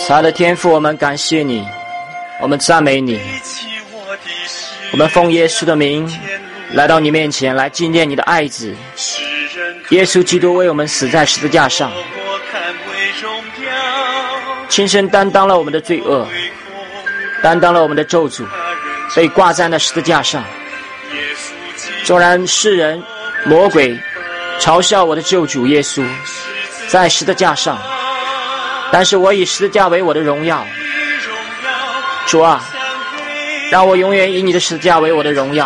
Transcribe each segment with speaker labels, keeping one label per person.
Speaker 1: 慈爱的天父，我们感谢你，我们赞美你，我们奉耶稣的名来到你面前，来纪念你的爱子耶稣基督为我们死在十字架上，亲身担当了我们的罪恶，担当了我们的咒诅，被挂在那十字架上。纵然世人魔鬼嘲笑我的救主耶稣在十字架上，但是我以十字架为我的荣耀。主啊，让我永远以你的十字架为我的荣耀。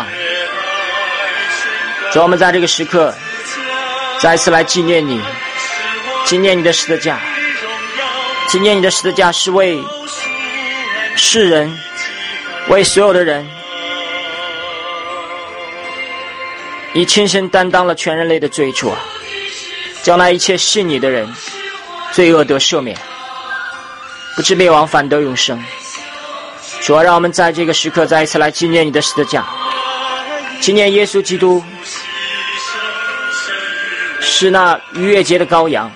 Speaker 1: 主，我们在这个时刻再一次来纪念你，纪念你的十字架，纪念你的十字架是为世人，为所有的人，你亲身担当了全人类的罪。主啊，叫那一切信你的人罪恶得赦免，不至灭亡，反得永生。主啊，让我们在这个时刻再一次来纪念你的十字架，纪念耶稣基督是那逾越节的羔羊。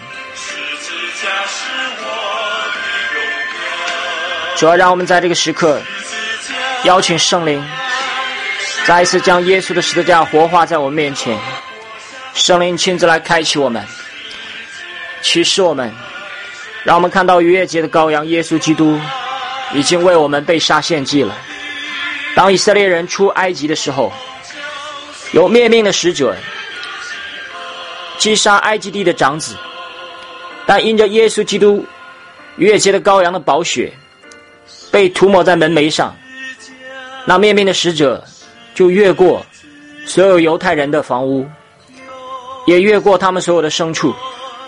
Speaker 1: 主啊，让我们在这个时刻邀请圣灵再一次将耶稣的十字架活化在我们面前。圣灵亲自来开启我们，启示我们，让我们看到逾越节的羔羊耶稣基督已经为我们被杀献祭了。当以色列人出埃及的时候，有灭命的使者击杀埃及地的长子，但因着耶稣基督逾越节的羔羊的宝血被涂抹在门楣上，那灭命的使者就越过所有犹太人的房屋，也越过他们所有的牲畜。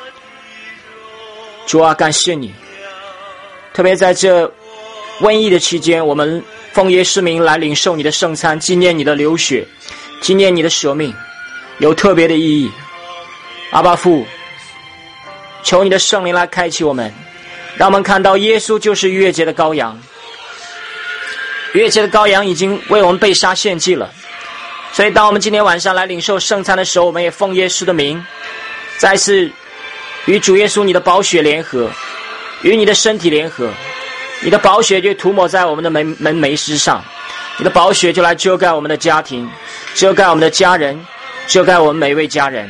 Speaker 1: 主啊，感谢你，特别在这瘟疫的期间，我们奉耶稣名来领受你的圣餐，纪念你的流血，纪念你的舍命，有特别的意义。阿爸父，求你的圣灵来开启我们，让我们看到耶稣就是逾越节的羔羊。逾越节的羔羊已经为我们被杀献祭了，所以当我们今天晚上来领受圣餐的时候，我们也奉耶稣的名再次与主耶稣你的宝血联合，与你的身体联合，你的宝血就涂抹在我们的门楣之上，你的宝血就来遮盖我们的家庭，遮盖我们的家人，遮盖我们每一位家人，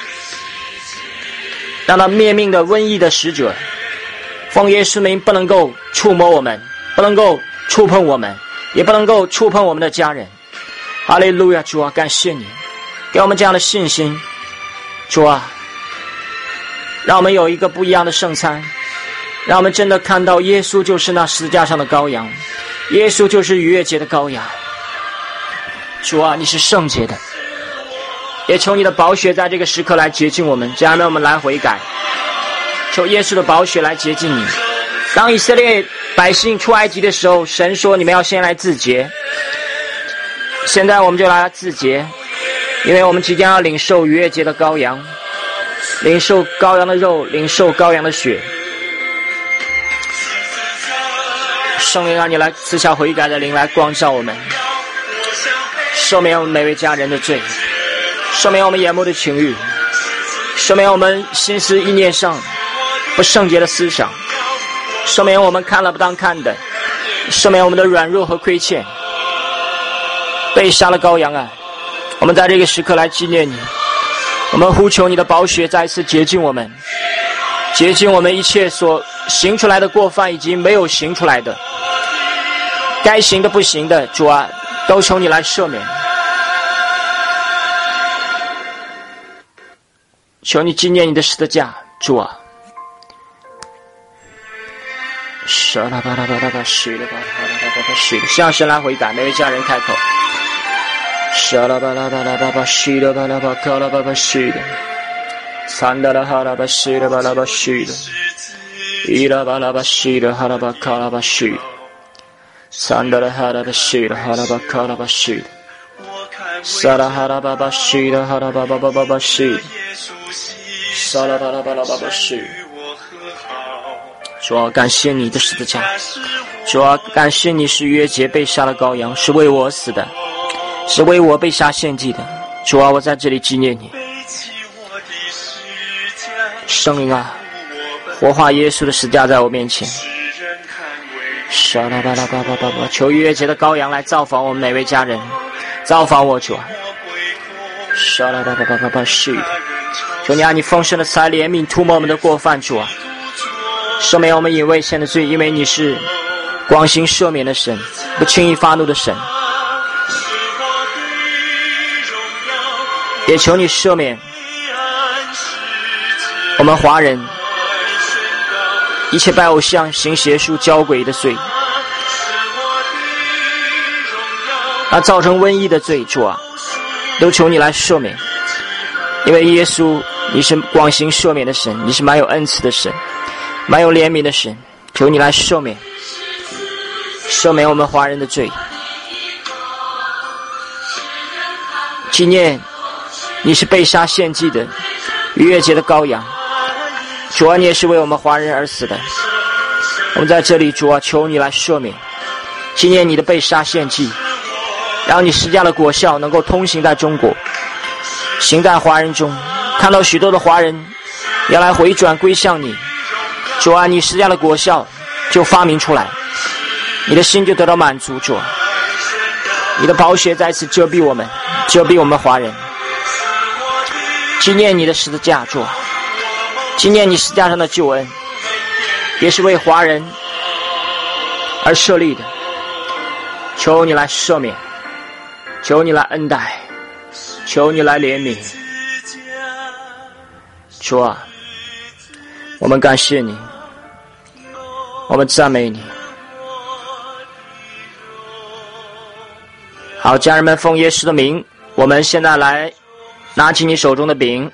Speaker 1: 让那灭命的瘟疫的使者奉耶稣名不能够触摸我们，不能够触碰我们，也不能够触碰我们的家人。哈利路亚！主啊，感谢你给我们这样的信心。主啊，让我们有一个不一样的圣餐，让我们真的看到耶稣就是那十字架上的羔羊，耶稣就是逾越节的羔羊。主啊，你是圣洁的，也求你的宝血在这个时刻来洁净我们，这样让我们来悔改，求耶稣的宝血来洁净你。当以色列百姓出埃及的时候，神说你们要先来自洁，现在我们就来自洁，因为我们即将要领受逾越节的羔羊，领受羔羊的肉，领受羔羊的血。圣灵，让你来赐下悔改的灵来光照我们，赦免我们每位家人的罪，赦免我们眼目的情欲，赦免我们心思意念上不圣洁的思想，赦免我们看了不当看的，赦免我们的软弱和亏欠。被杀了羔羊啊，我们在这个时刻来纪念你，我们呼求你的宝血再一次洁净我们，洁净我们一切所行出来的过犯以及没有行出来的，该行的不行的，主啊，都求你来赦免。求你纪念你的十字架，主啊。沙拉巴拉巴拉巴水了巴拉巴拉巴拉水了，向神来悔改，每位家人开口。沙拉巴拉巴拉巴拉水了巴拉巴卡拉巴拉水了，三达拉哈拉巴水了巴拉巴水了，伊拉巴拉巴水了哈拉巴卡拉巴水了，三达拉哈拉巴水了哈拉巴卡拉巴水了，沙拉哈拉巴巴水了哈拉巴巴巴巴巴水了，沙拉巴拉巴拉巴巴水了。主啊，感谢你的十字架，主啊，感谢你是逾越节被杀的羔羊，是为我死的，是为我被杀献祭的。主啊，我在这里纪念你。圣灵啊，活化耶稣的十字架在我面前， 沙拉巴拉巴巴巴巴，求逾越节的羔羊来造访我们每位家人，造访我主啊！沙拉巴巴巴巴巴，是的，求你按你丰盛的慈爱怜悯涂抹我们的过犯，主啊！赦免我们以未献的罪，因为你是广行赦免的神，不轻易发怒的神。也求你赦免我们华人一切拜偶像、行邪术、交鬼的罪，造成瘟疫的罪，主啊，都求你来赦免。因为耶稣，你是广行赦免的神，你是满有恩慈的神，满有怜悯的神，求你来赦免我们华人的罪，纪念你是被杀献祭的逾越节的羔羊。主啊，你也是为我们华人而死的。我们在这里，主啊，求你来赦免，纪念你的被杀献祭，让你施加的果效能够通行在中国，行在华人中，看到许多的华人要来回转归向你。主啊，你施加的果效就发明出来，你的心就得到满足。主啊，你的宝血再次遮蔽我们，遮蔽我们华人，纪念你的十字架。主啊，纪念你十字架上的救恩，也是为华人而设立的。求你来赦免，求你来恩待，求你来怜悯。主啊，我们感谢你，我们赞美你。好，家人们，奉耶稣的名，我们现在来拿起你手中的饼，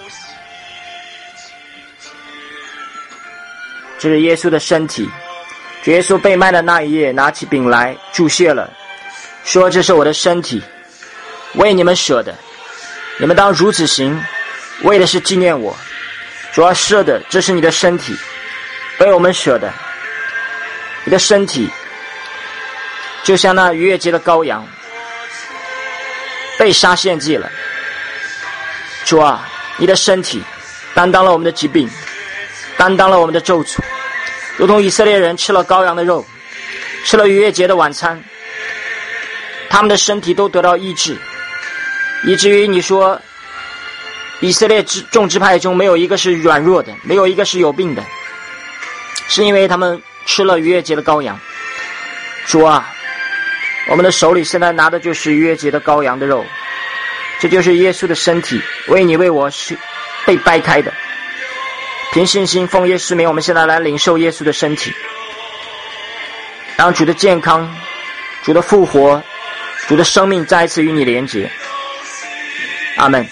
Speaker 1: 这是耶稣的身体。主耶稣被卖的那一夜，拿起饼来祝谢了，说：“这是我的身体，为你们舍的，你们当如此行，为的是纪念我。”主啊，是的，这是你的身体，为我们舍的。你的身体就像那逾越节的羔羊，被杀献祭了。主啊，你的身体担当了我们的疾病，担当了我们的咒诅，如同以色列人吃了羔羊的肉，吃了逾越节的晚餐，他们的身体都得到医治，以至于你说以色列众支派中没有一个是软弱的，没有一个是有病的，是因为他们吃了逾越节的羔羊。主啊，我们的手里现在拿的就是逾越节的羔羊的肉，这就是耶稣的身体，为你为我是被掰开的。凭信心奉耶稣名，我们现在来领受耶稣的身体，让主的健康、主的复活、主的生命再一次与你连结。阿们。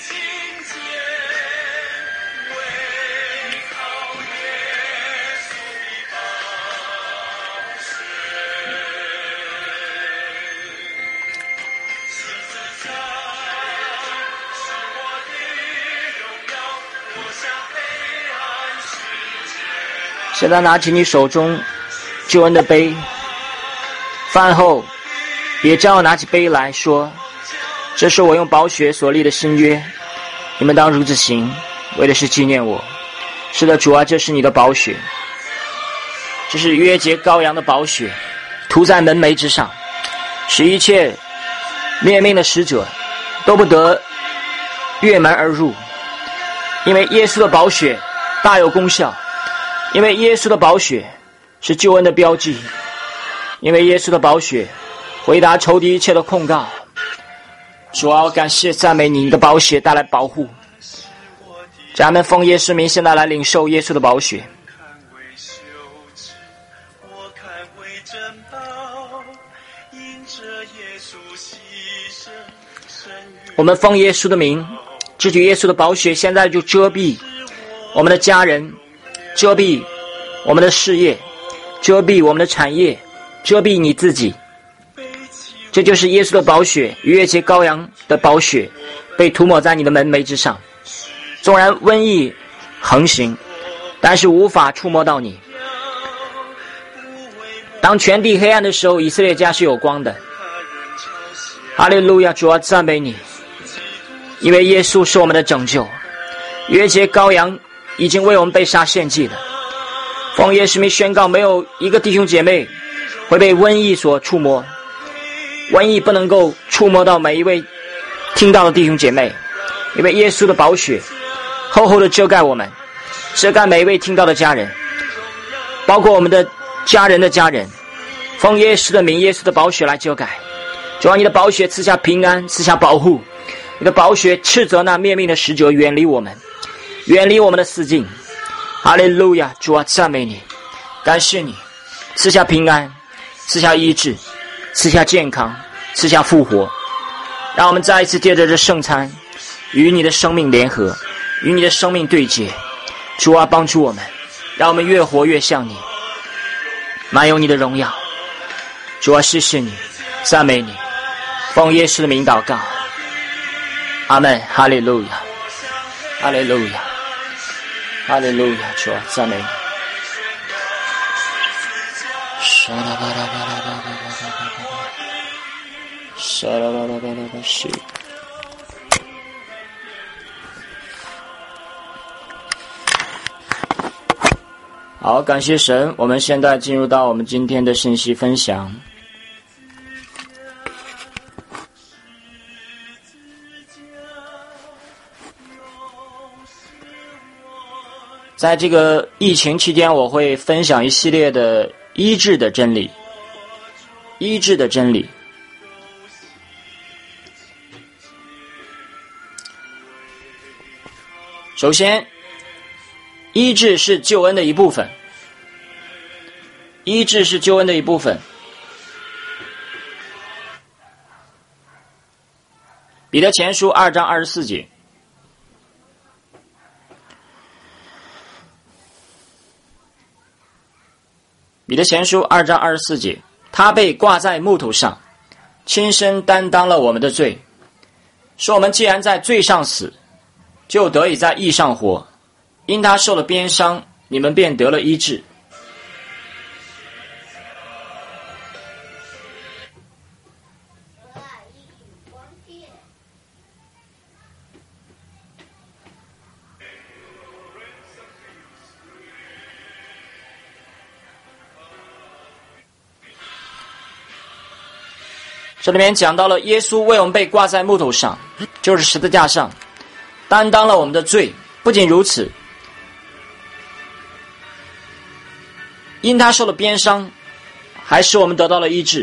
Speaker 1: 现在拿起你手中救恩的杯，饭后也照样拿起杯来说：“这是我用宝血所立的新约，你们当如此行，为的是纪念我。”是的，主啊，这是你的宝血，这是逾越节羔羊的宝血，涂在门楣之上，使一切灭命的使者都不得越门而入。因为耶稣的宝血大有功效，因为耶稣的宝血是救恩的标记，因为耶稣的宝血回答仇敌一切的控告。主啊，我感谢赞美你，你的宝血带来保护。咱们奉耶稣名，现在来领受耶稣的宝血。我们奉耶稣的名，这句耶稣的宝血现在就遮蔽我们的家人，遮蔽我们的事业，遮蔽我们的产业，遮蔽你自己。这就是耶稣的宝血，逾越节羔羊的宝血被涂抹在你的门楣之上。纵然瘟疫横行，但是无法触摸到你。当全地黑暗的时候，以色列家是有光的。哈利路亚，主啊，赞美你，因为耶稣是我们的拯救。逾越节羔羊已经为我们被杀献祭了。奉耶稣名宣告，没有一个弟兄姐妹会被瘟疫所触摸，瘟疫不能够触摸到每一位听到的弟兄姐妹，因为耶稣的宝血厚厚的遮盖我们，遮盖每一位听到的家人，包括我们的家人的家人，奉耶稣的名，耶稣的宝血来遮盖。主啊，你的宝血赐下平安，赐下保护，你的宝血斥责那灭命的使者远离我们，远离我们的四境。哈利路亚！主啊，赞美你，感谢你赐下平安，赐下医治，赐下健康，赐下复活。让我们再一次借着这圣餐与你的生命联合，与你的生命对接。主啊，帮助我们，让我们越活越像你，满有你的荣耀。主啊，谢谢你，赞美你，奉耶稣的名祷告，阿们。哈利路亚，哈利路亚，哈利路亚。主啊，赞美你。好，感谢神。我们现在进入到我们今天的信息分享。在这个疫情期间，我会分享一系列的医治的真理，医治的真理。首先，医治是救恩的一部分，医治是救恩的一部分。彼得前书2章24节，彼得前书2章24节，他被挂在木头上，亲身担当了我们的罪，说我们既然在罪上死，就得以在义上活。因他受了鞭伤，你们便得了医治。这里面讲到了耶稣为我们被挂在木头上，就是十字架上，担当了我们的罪。不仅如此，因他受了鞭伤，还使我们得到了医治。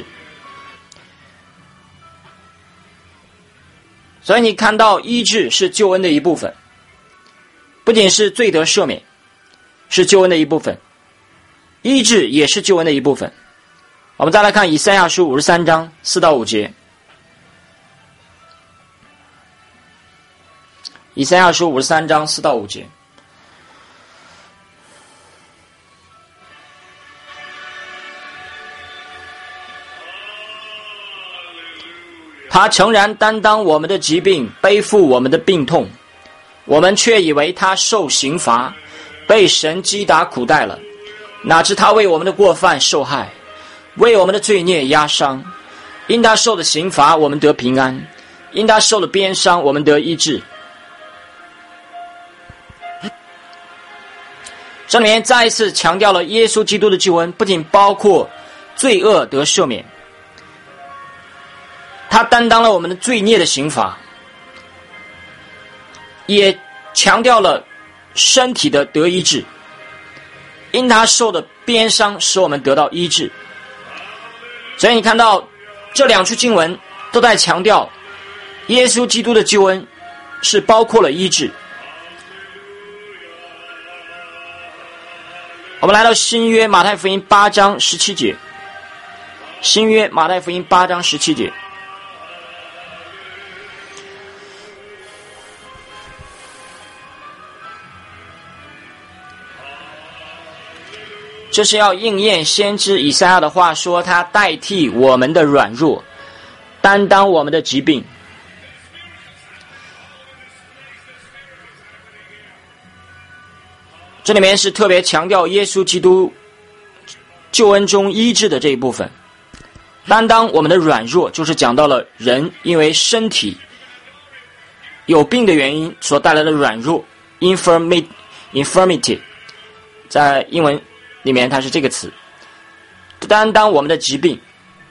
Speaker 1: 所以你看到医治是救恩的一部分，不仅是罪得赦免，是救恩的一部分，医治也是救恩的一部分。我们再来看以赛亚书53章4到5节。以赛亚书53章4到5节。他诚然担当我们的疾病，背负我们的病痛，我们却以为他受刑罚，被神击打苦待了。哪知他为我们的过犯受害，为我们的罪孽压伤。因他受的刑罚，我们得平安；因他受了鞭伤，我们得医治。这里面再一次强调了耶稣基督的救恩，不仅包括罪恶得赦免，他担当了我们的罪孽的刑罚，也强调了身体的得医治。因他受的鞭伤，使我们得到医治。所以你看到这两处经文都在强调耶稣基督的救恩是包括了医治。我们来到新约马太福音8章17节，新约马太福音8章17节。这是要应验先知以赛亚的话，说他代替我们的软弱，担当我们的疾病。这里面是特别强调耶稣基督救恩中医治的这一部分，担当我们的软弱，就是讲到了人因为身体有病的原因所带来的软弱 infirmity， 在英文里面它是这个词， 担当我们的疾病。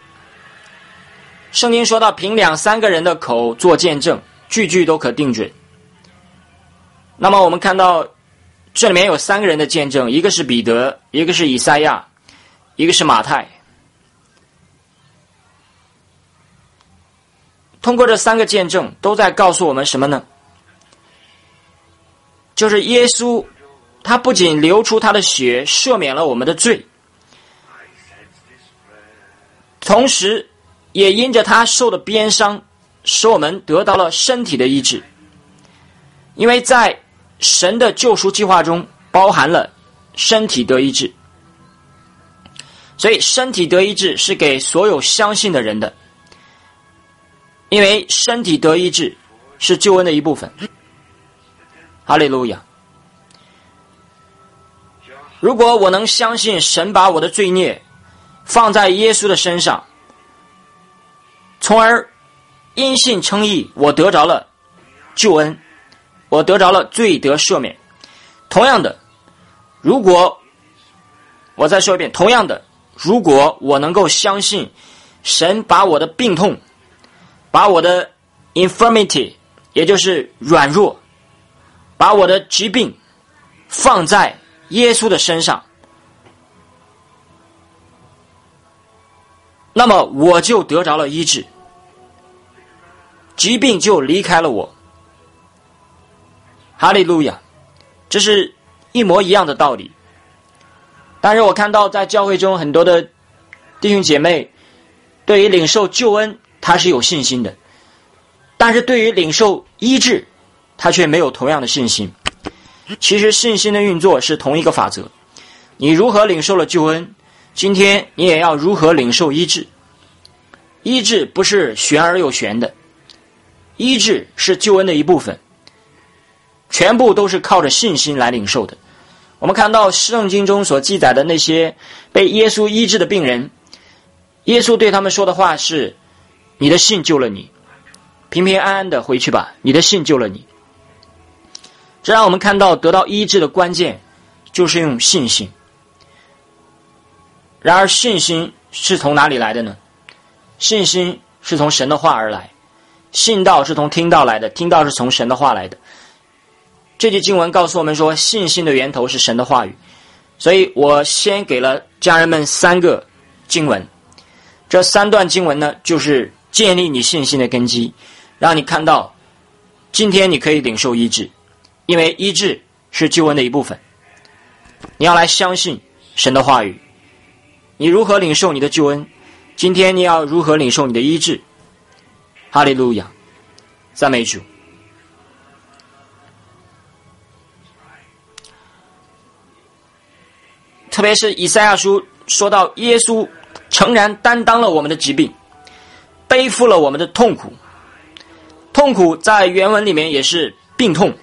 Speaker 1: 圣经说到，凭2、3个人的口做见证，句句都可定准。那么我们看到这里面有3个人的见证，一个是彼得，一个是以赛亚，一个是马太。通过这3个见证，都在告诉我们什么呢？就是耶稣他不仅流出他的血赦免了我们的罪，同时也因着他受的鞭伤，使我们得到了身体的医治。因为在神的救赎计划中包含了身体得医治，所以身体得医治是给所有相信的人的，因为身体得医治是救恩的一部分。哈利路亚！如果我能相信神把我的罪孽放在耶稣的身上，从而因信称义，我得着了救恩，我得着了罪得赦免。同样的，我再说一遍，同样的，如果我能够相信神把我的病痛，把我的 infirmity， 也就是软弱，把我的疾病放在耶稣的身上，那么我就得着了医治，疾病就离开了我。哈利路亚！这是一模一样的道理。但是我看到在教会中很多的弟兄姐妹对于领受救恩他是有信心的，但是对于领受医治他却没有同样的信心。其实信心的运作是同一个法则，你如何领受了救恩，今天你也要如何领受医治。医治不是玄而又玄的，医治是救恩的一部分，全部都是靠着信心来领受的。我们看到圣经中所记载的那些被耶稣医治的病人，耶稣对他们说的话是：你的信救了你，平平安安的回去吧，你的信救了你。这让我们看到得到医治的关键就是用信心。然而信心是从哪里来的呢？信心是从神的话而来，信道是从听道来的，听道是从神的话来的。这句经文告诉我们说，信心的源头是神的话语。所以我先给了家人们3个经文，这3段经文呢，就是建立你信心的根基，让你看到今天你可以领受医治，因为医治是救恩的一部分。你要来相信神的话语，你如何领受你的救恩，今天你要如何领受你的医治。哈利路亚，赞美主。特别是以赛亚书说到，耶稣诚然担当了我们的疾病，背负了我们的痛苦。痛苦在原文里面也是病痛。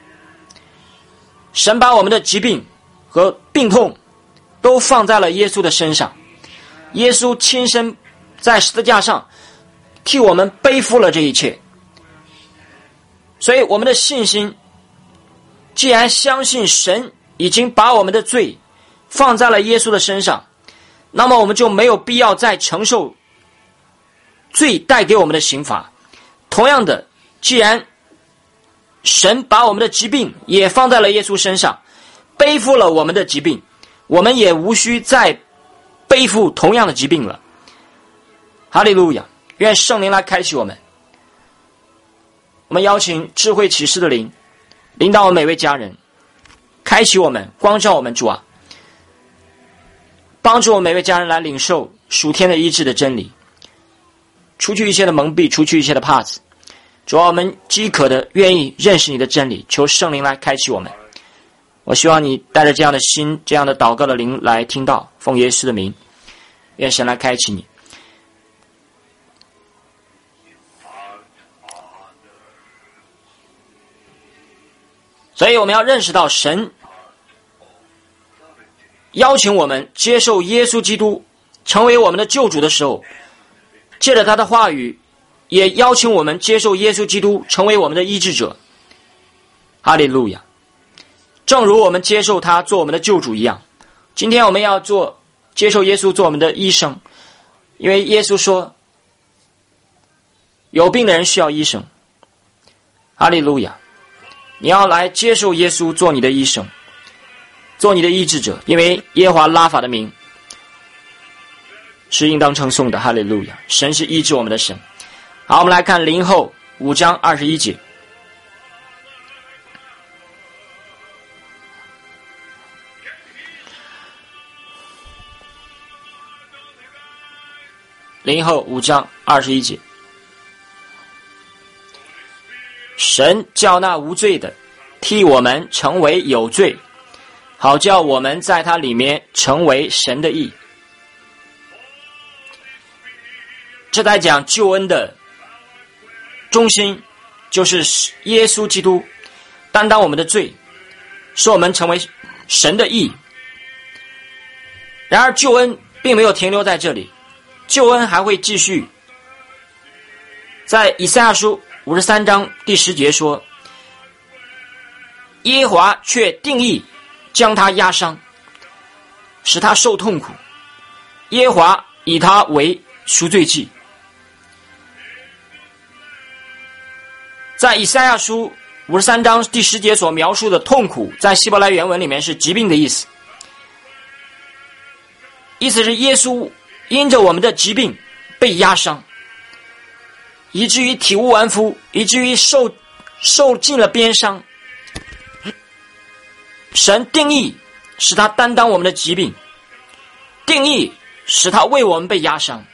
Speaker 1: 神把我们的疾病和病痛都放在了耶稣的身上，耶稣亲身在十字架上替我们背负了这一切。所以我们的信心，既然相信神已经把我们的罪放在了耶稣的身上，那么我们就没有必要再承受罪带给我们的刑罚。同样的，既然神把我们的疾病也放在了耶稣身上，背负了我们的疾病，我们也无需再背负同样的疾病了。哈利路亚！愿圣灵来开启我们。我们邀请智慧启示的灵领导我们每位家人，开启我们，光照我们。主啊，帮助我们每位家人来领受属天的医治的真理，除去一切的蒙蔽，除去一切的怕子。主啊，我们饥渴的愿意认识你的真理，求圣灵来开启我们。我希望你带着这样的心，这样的祷告的灵来听到，奉耶稣的名，愿神来开启你。所以我们要认识到，神邀请我们接受耶稣基督成为我们的救主的时候，借着他的话语也邀请我们接受耶稣基督成为我们的医治者。哈利路亚！正如我们接受他做我们的救主一样，今天我们要做接受耶稣做我们的医生，因为耶稣说，有病的人需要医生。哈利路亚！你要来接受耶稣做你的医生，做你的医治者，因为耶和华拉法的名是应当称颂的。哈利路亚！神是医治我们的神。好，我们来看林后5章21节。林后5章21节。神叫那无罪的替我们成为有罪，好叫我们在他里面成为神的义。这在讲救恩的中心，就是耶稣基督担当我们的罪，使我们成为神的义。然而救恩并没有停留在这里，救恩还会继续。在以赛亚书53章第10节说，耶和华却定义将他压伤，使他受痛苦，耶和华以他为赎罪祭。在以赛亚书53章第10节所描述的痛苦，在希伯来原文里面是疾病的意思，意思是耶稣因着我们的疾病被压伤，以至于体无完肤，以至于受尽了鞭伤。神定义使他担当我们的疾病，定义使他为我们被压伤。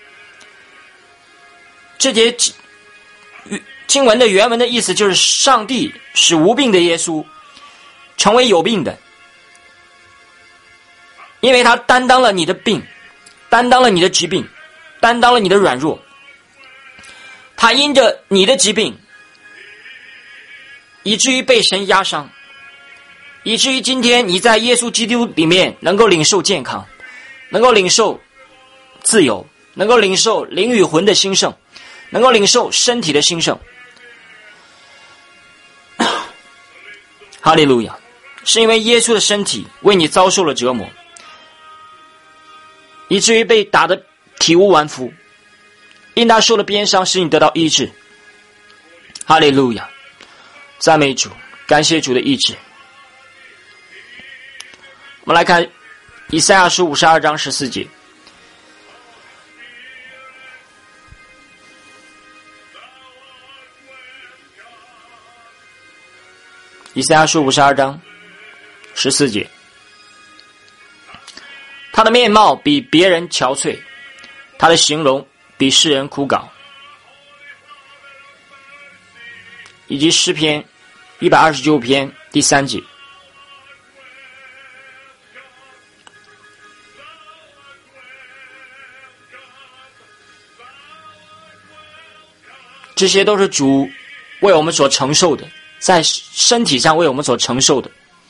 Speaker 1: 这节经文的原文的意思就是上帝使无病的耶稣成为有病的，因为他担当了你的病，担当了你的疾病，担当了你的软弱。他因着你的疾病，以至于被神压伤，以至于今天你在耶稣基督里面能够领受健康，能够领受自由，能够领受灵与魂的兴盛，能够领受身体的兴盛。哈利路亚！是因为耶稣的身体为你遭受了折磨，以至于被打得体无完肤，因他受了鞭伤，使你得到医治。哈利路亚！赞美主，感谢主的医治。我们来看以赛亚书52章14节。以赛亚书52章14节，他的面貌比别人憔悴，他的形容比世人枯槁。以及诗篇129篇第3节，这些都是主为我们所承受的，在身体上为我们所承受的。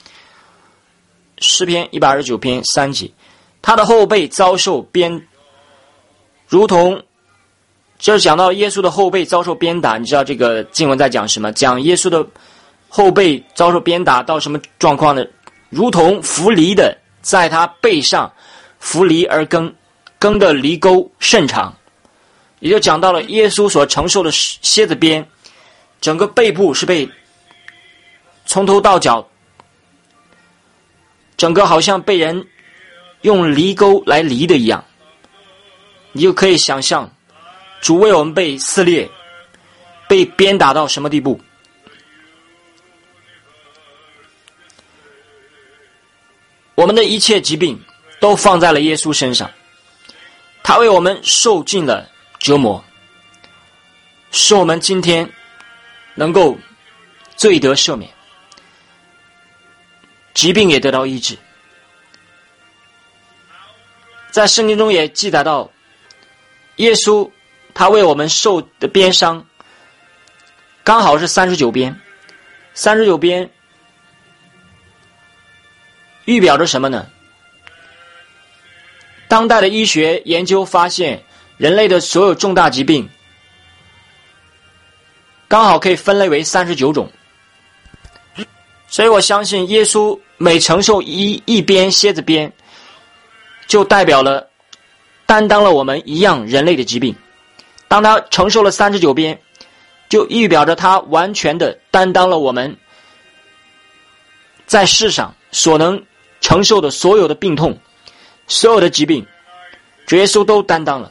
Speaker 1: 诗篇129篇3节，他的后背遭受鞭，如同就是讲到耶稣的后背遭受鞭打。你知道这个经文在讲什么？讲耶稣的后背遭受鞭打到什么状况呢？如同扶犁的在他背上扶犁而耕的犁沟甚长。也就讲到了耶稣所承受的蝎子鞭，整个背部是被从头到脚，整个好像被人用犁沟来犁的一样。你就可以想象主为我们被撕裂，被鞭打到什么地步。我们的一切疾病都放在了耶稣身上，他为我们受尽了折磨，使我们今天能够罪得赦免，疾病也得到医治。在圣经中也记载到，耶稣他为我们受的鞭伤刚好是39鞭。39鞭预表着什么呢？当代的医学研究发现，人类的所有重大疾病刚好可以分类为39种。所以我相信耶稣每承受一鞭蝎子鞭， 就代表了担当了我们一样人类的疾病。当他承受了39鞭，就预表着他完全的担当了我们在世上所能承受的所有的病痛，所有的疾病，主耶稣都担当了。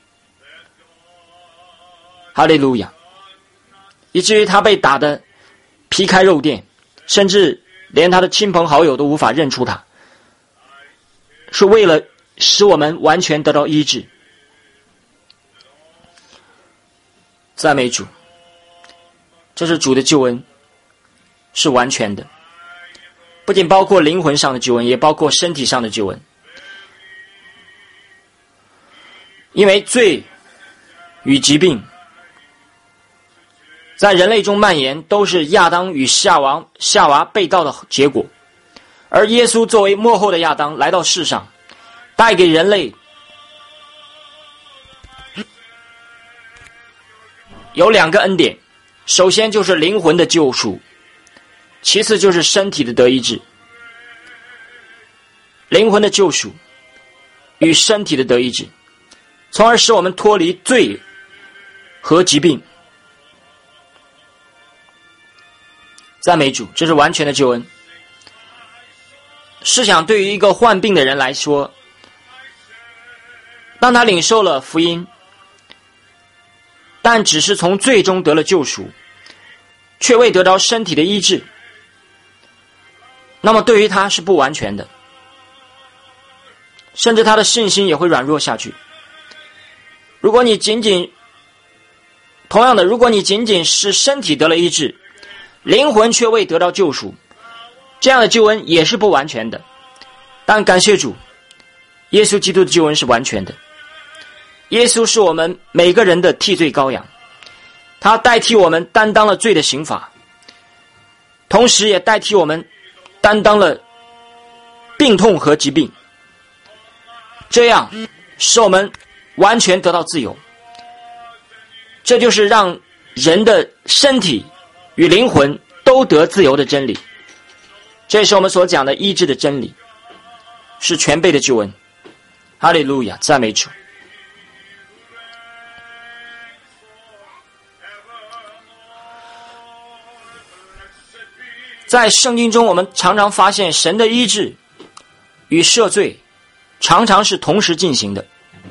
Speaker 1: 哈利路亚！以至于他被打得皮开肉绽，甚至连他的亲朋好友都无法认出他，是为了使我们完全得到医治。赞美主！这是主的救恩，是完全的，不仅包括灵魂上的救恩，也包括身体上的救恩。因为罪与疾病在人类中蔓延，都是亚当与夏娃被盗的结果。而耶稣作为末后的亚当来到世上，带给人类有2个恩典，首先就是灵魂的救赎，其次就是身体的得医治。灵魂的救赎与身体的得医治，从而使我们脱离罪和疾病。赞美主，这是完全的救恩。试想，对于一个患病的人来说，当他领受了福音，但只是从罪中得了救赎，却未得到身体的医治，那么对于他是不完全的，甚至他的信心也会软弱下去。如果你仅仅是身体得了医治，灵魂却未得到救赎，这样的救恩也是不完全的。但感谢主，耶稣基督的救恩是完全的。耶稣是我们每个人的替罪羔羊，他代替我们担当了罪的刑罚，同时也代替我们担当了病痛和疾病，这样使我们完全得到自由。这就是让人的身体与灵魂都得自由的真理，这也是我们所讲的医治的真理，是全备的救恩。哈利路亚，赞美主！在圣经中，我们常常发现神的医治与赦罪常常是同时进行的。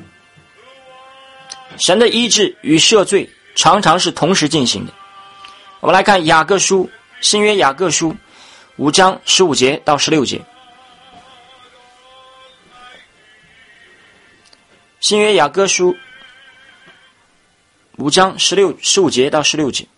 Speaker 1: 神的医治与赦罪常常是同时进行的。我们来看雅各书，新约雅各书5章15节到16节。新约雅各书5章15节到16节。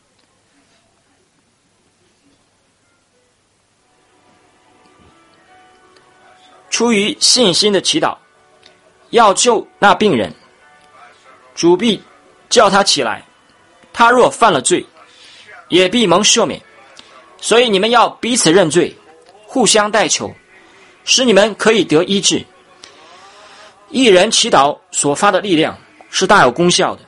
Speaker 1: 出于信心的祈祷，要救那病人，主必叫他起来，他若犯了罪，也必蒙赦免。所以你们要彼此认罪，互相代求，使你们可以得医治。一人祈祷所发的力量是大有功效的。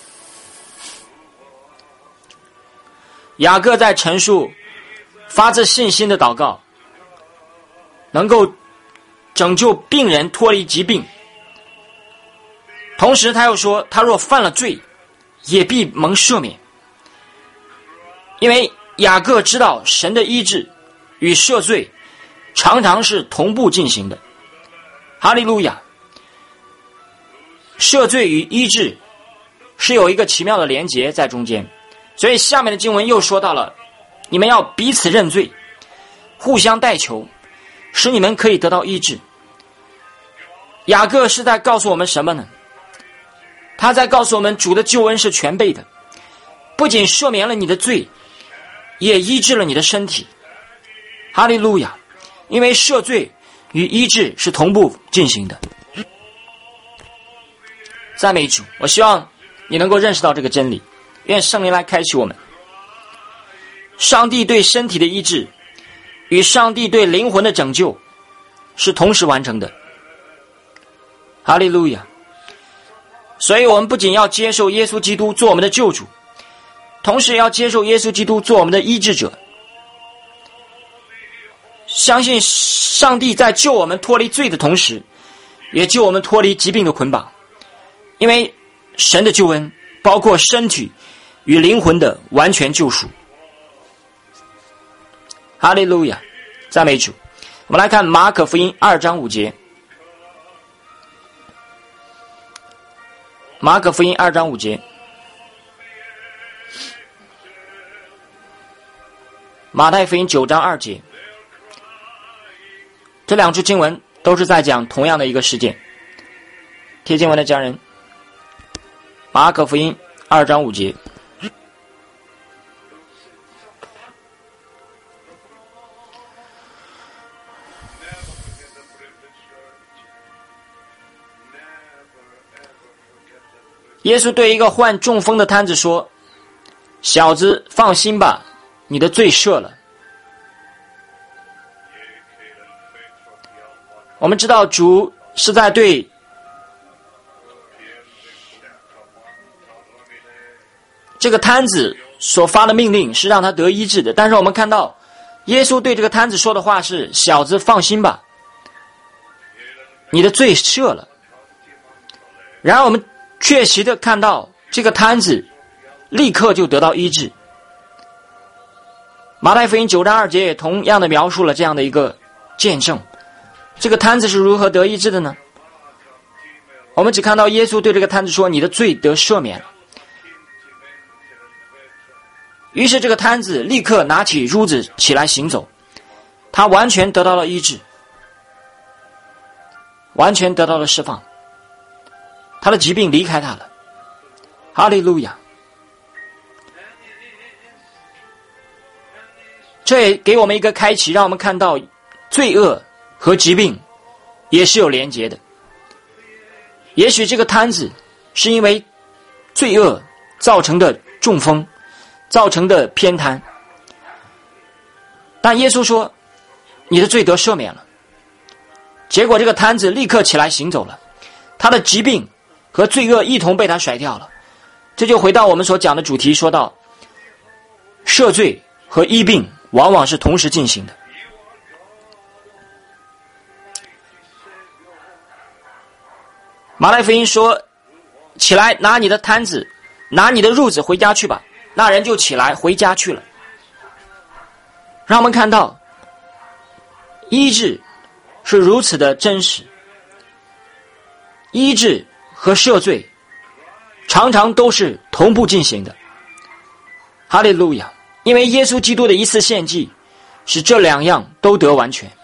Speaker 1: 雅各在陈述发自信心的祷告能够拯救病人脱离疾病，同时他又说，他若犯了罪，也必蒙赦免。因为雅各知道神的医治与赦罪常常是同步进行的。哈利路亚！赦罪与医治是有一个奇妙的连结在中间，所以下面的经文又说到了，你们要彼此认罪，互相代求，使你们可以得到医治。雅各是在告诉我们什么呢？他在告诉我们，主的救恩是全备的，不仅赦免了你的罪，也医治了你的身体。哈利路亚！因为赦罪与医治是同步进行的。赞美主！我希望你能够认识到这个真理，愿圣灵来开启我们。上帝对身体的医治与上帝对灵魂的拯救是同时完成的。哈利路亚！所以我们不仅要接受耶稣基督做我们的救主，同时也要接受耶稣基督做我们的医治者。相信上帝在救我们脱离罪的同时， 也救我们脱离疾病的捆绑。因为神的救恩包括身体与灵魂的完全救赎。哈利路亚，赞美主。我们来看马可福音2章5节。马可福音2章5节，马太福音9章2节，这两处经文都是在讲同样的一个事件。贴经文的家人，马可福音2章5节。耶稣对一个患中风的瘫子说：小子，放心吧，你的罪赦了。我们知道主是在对这个瘫子所发的命令是让他得医治的，但是我们看到耶稣对这个瘫子说的话是：小子，放心吧，你的罪赦了。然而我们确实的看到这个瘫子立刻就得到医治。马太福音9章2节也同样的描述了这样的一个见证。这个瘫子是如何得医治的呢？我们只看到耶稣对这个瘫子说：你的罪得赦免了。于是这个瘫子立刻拿起褥子起来行走，他完全得到了医治，完全得到了释放，他的疾病离开他了。哈利路亚！这也给我们一个开启，让我们看到罪恶和疾病也是有连结的。也许这个瘫子是因为罪恶造成的中风，造成的偏瘫，但耶稣说你的罪得赦免了。结果这个瘫子立刻起来行走了，他的疾病和罪恶一同被他甩掉了。这就回到我们所讲的主题，说到赦罪和医病往往是同时进行的。马太福音说：起来，拿你的摊子，拿你的褥子回家去吧。那人就起来回家去了。让我们看到医治是如此的真实，医治和赦罪常常都是同步进行的。哈利路亚！因为耶稣基督的一次献祭使这两样都得完全。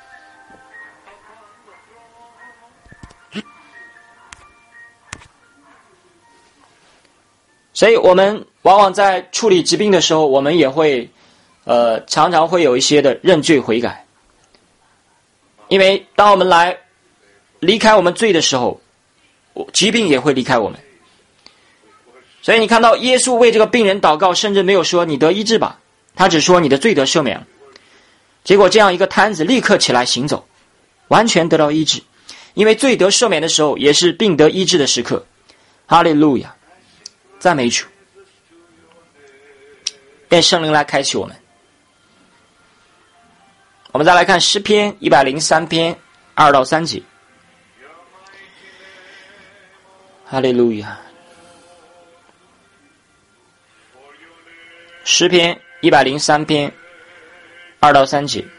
Speaker 1: 所以我们往往在处理疾病的时候，我们也会常常会有一些的认罪悔改。因为当我们来离开我们罪的时候，疾病也会离开我们。所以你看到耶稣为这个病人祷告，甚至没有说你得医治吧，他只说你的罪得赦免了。结果这样一个瘫子立刻起来行走，完全得到医治。因为罪得赦免的时候，也是病得医治的时刻。哈利路亚！赞美主！愿圣灵来开启我们。我们再来看诗篇103篇2到3节。哈利路亚！诗篇103篇2到3节。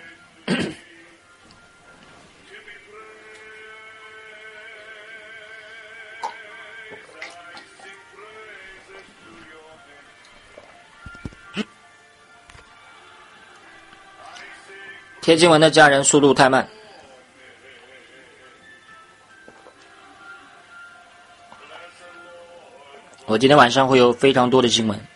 Speaker 1: 贴经文的家人速度太慢。我今天晚上会有非常多的经文。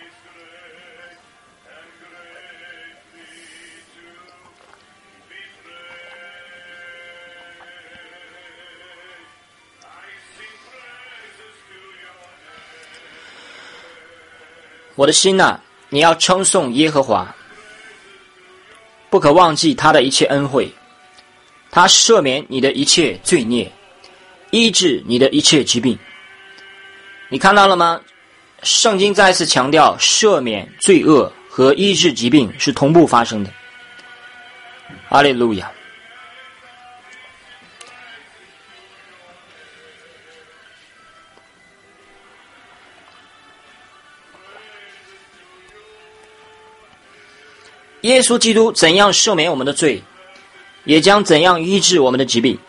Speaker 1: 我的心啊，你要称颂耶和华，不可忘记他的一切恩惠，他赦免你的一切罪孽，医治你的一切疾病。你看到了吗？圣经再次强调，赦免罪恶和医治疾病是同步发生的。哈利路亚！ 耶稣基督怎样赦免我们的罪，也将怎样医治我们的疾病。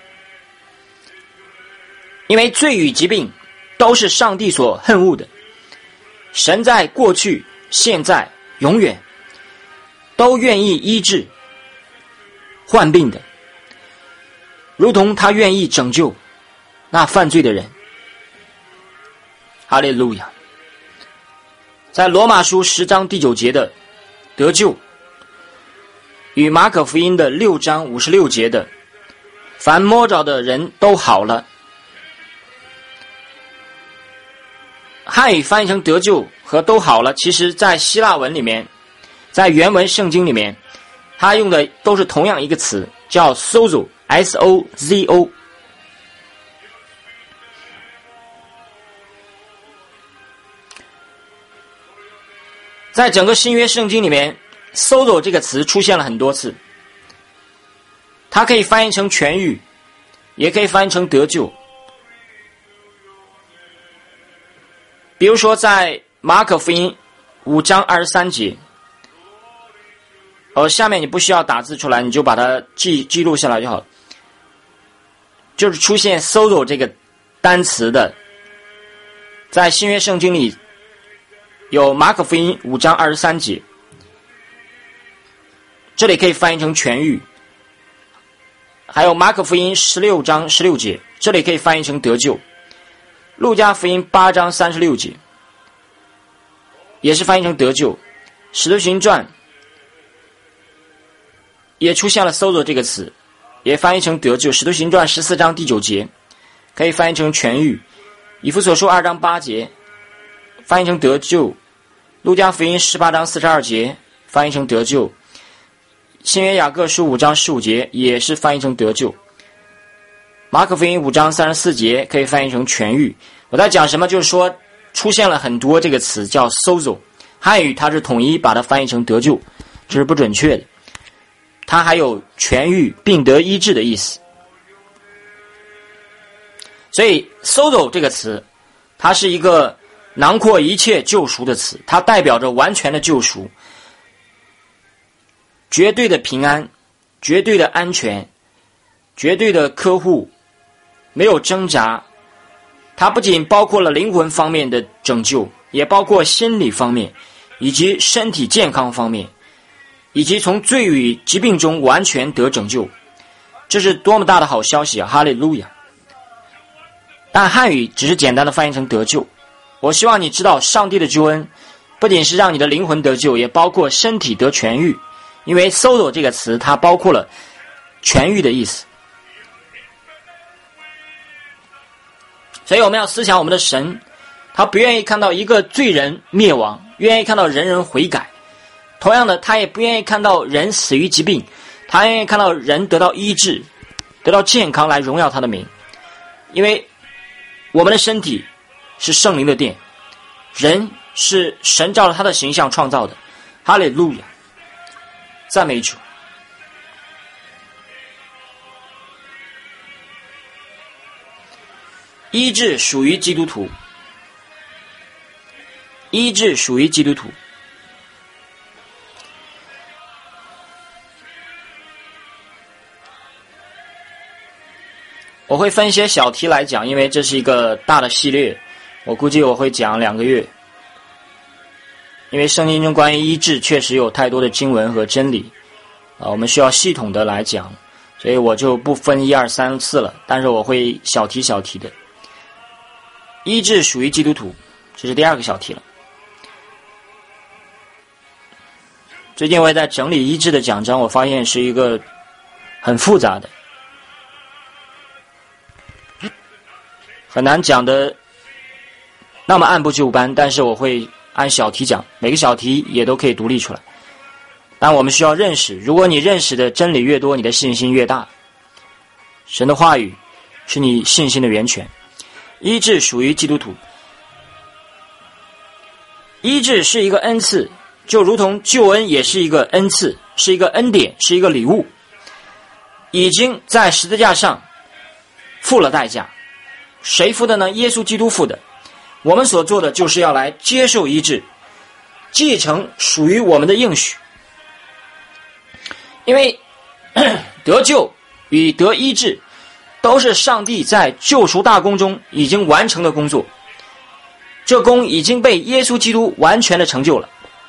Speaker 1: 因为罪与疾病都是上帝所恨恶的，神在过去、现在、永远都愿意医治患病的，如同他愿意拯救那犯罪的人。哈利路亚！在罗马书10章第9节的得救，与马可福音的6章56节的凡摸着的人都好了，汉语翻译成得救和都好了，其实在希腊文里面，在原文圣经里面，它用的都是同样一个词，叫 sozo S-O-Z-O。 在整个新约圣经里面 sozo 这个词出现了很多次，它可以翻译成痊愈，也可以翻译成得救。比如说在马可福音5章23节，下面你不需要打字出来，你就把它记录下来就好了。就是出现 sozo 这个单词的，在新约圣经里有马可福音5章23节，这里可以翻译成痊愈；还有马可福音16章16节，这里可以翻译成得救；路加福音8章36节，也是翻译成得救；使徒行传也出现了 sozo 这个词，也翻译成得救。使徒行传14章第9节可以翻译成痊愈；以弗所书2章8节翻译成得救；路加福音18章42节翻译成得救；新约雅各书5章15节也是翻译成得救；马可福音5章34节可以翻译成痊愈。我在讲什么？就是说出现了很多这个词叫 sozo， 汉语它是统一把它翻译成得救，这是不准确的，它还有痊愈、病得医治的意思。所以 sozo 这个词它是一个囊括一切救赎的词，它代表着完全的救赎，绝对的平安，绝对的安全，绝对的呵护，没有挣扎。它不仅包括了灵魂方面的拯救，也包括心理方面，以及身体健康方面，以及从罪与疾病中完全得拯救。这是多么大的好消息啊！哈利路亚！但汉语只是简单的翻译成得救。我希望你知道，上帝的救恩不仅是让你的灵魂得救，也包括身体得痊愈。因为 sozo 这个词它包括了痊愈的意思。所以我们要思想我们的神，他不愿意看到一个罪人灭亡，愿意看到人人悔改。同样的，他也不愿意看到人死于疾病，他愿意看到人得到医治，得到健康，来荣耀他的名。因为我们的身体是圣灵的殿，人是神照着他的形象创造的。哈利路亚！赞美主。医治属于基督徒，医治属于基督徒。我会分一些小题来讲，因为这是一个大的系列，我估计我会讲2个月。因为圣经中关于医治确实有太多的经文和真理，我们需要系统的来讲，所以我就不分1、2、3次了，但是我会小题小题的。医治属于基督徒，这是第2个小题了。最近我也在整理医治的讲章，我发现是一个很复杂的，很难讲的那么按部就班，但是我会按小题讲，每个小题也都可以独立出来。但我们需要认识，如果你认识的真理越多，你的信心越大。神的话语是你信心的源泉。医治属于基督徒，医治是一个恩赐，就如同救恩也是一个恩赐，是一个恩典，是一个礼物，已经在十字架上付了代价。谁付的呢？耶稣基督付的。我们所做的就是要来接受医治，继承属于我们的应许。 因为得救与得医治都是上帝在救赎大功中已经完成的工作，这功已经被耶稣基督完全的成就了，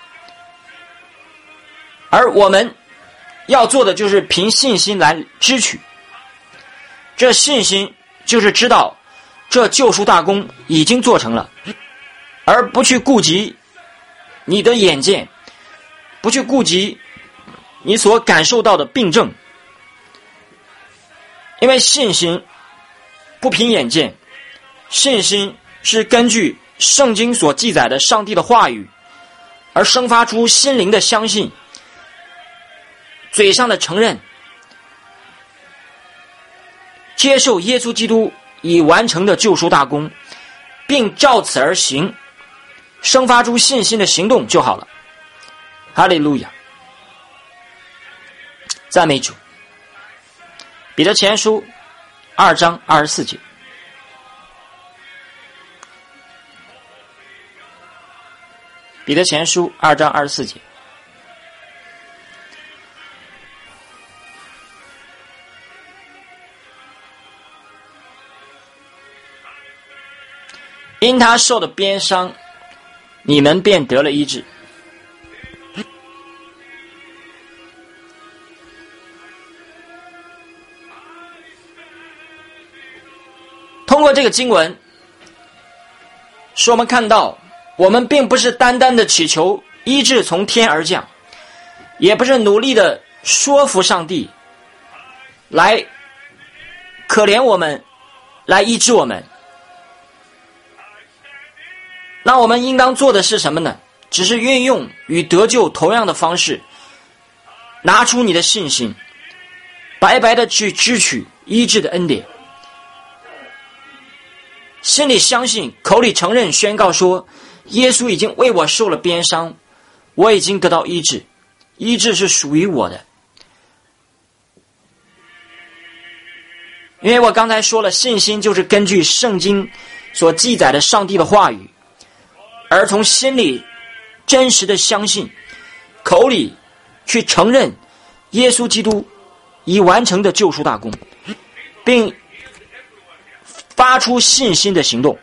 Speaker 1: 而我们要做的就是凭信心来支取，这信心就是知道这救赎大功已经做成了，而不去顾及你的眼见，不去顾及你所感受到的病症。因为信心不凭眼见，信心是根据圣经所记载的上帝的话语而生发出心灵的相信，嘴上的承认，接受耶稣基督已完成的救赎大功，并照此而行，生发出信心的行动就好了。哈利路亚，赞美主。彼得前书2章24节，彼得前书2章24节，因他受的鞭伤，你们便得了医治。通过这个经文，使我们看到，我们并不是单单的祈求医治从天而降，也不是努力的说服上帝来可怜我们，来医治我们。那我们应当做的是什么呢？只是运用与得救同样的方式，拿出你的信心，白白的去支取医治的恩典，心里相信，口里承认，宣告说，耶稣已经为我受了鞭伤，我已经得到医治，医治是属于我的。因为我刚才说了，信心就是根据圣经所记载的上帝的话语，而从心里真实的相信，口里去承认耶稣基督已完成的救赎大功，并发出信心的行动，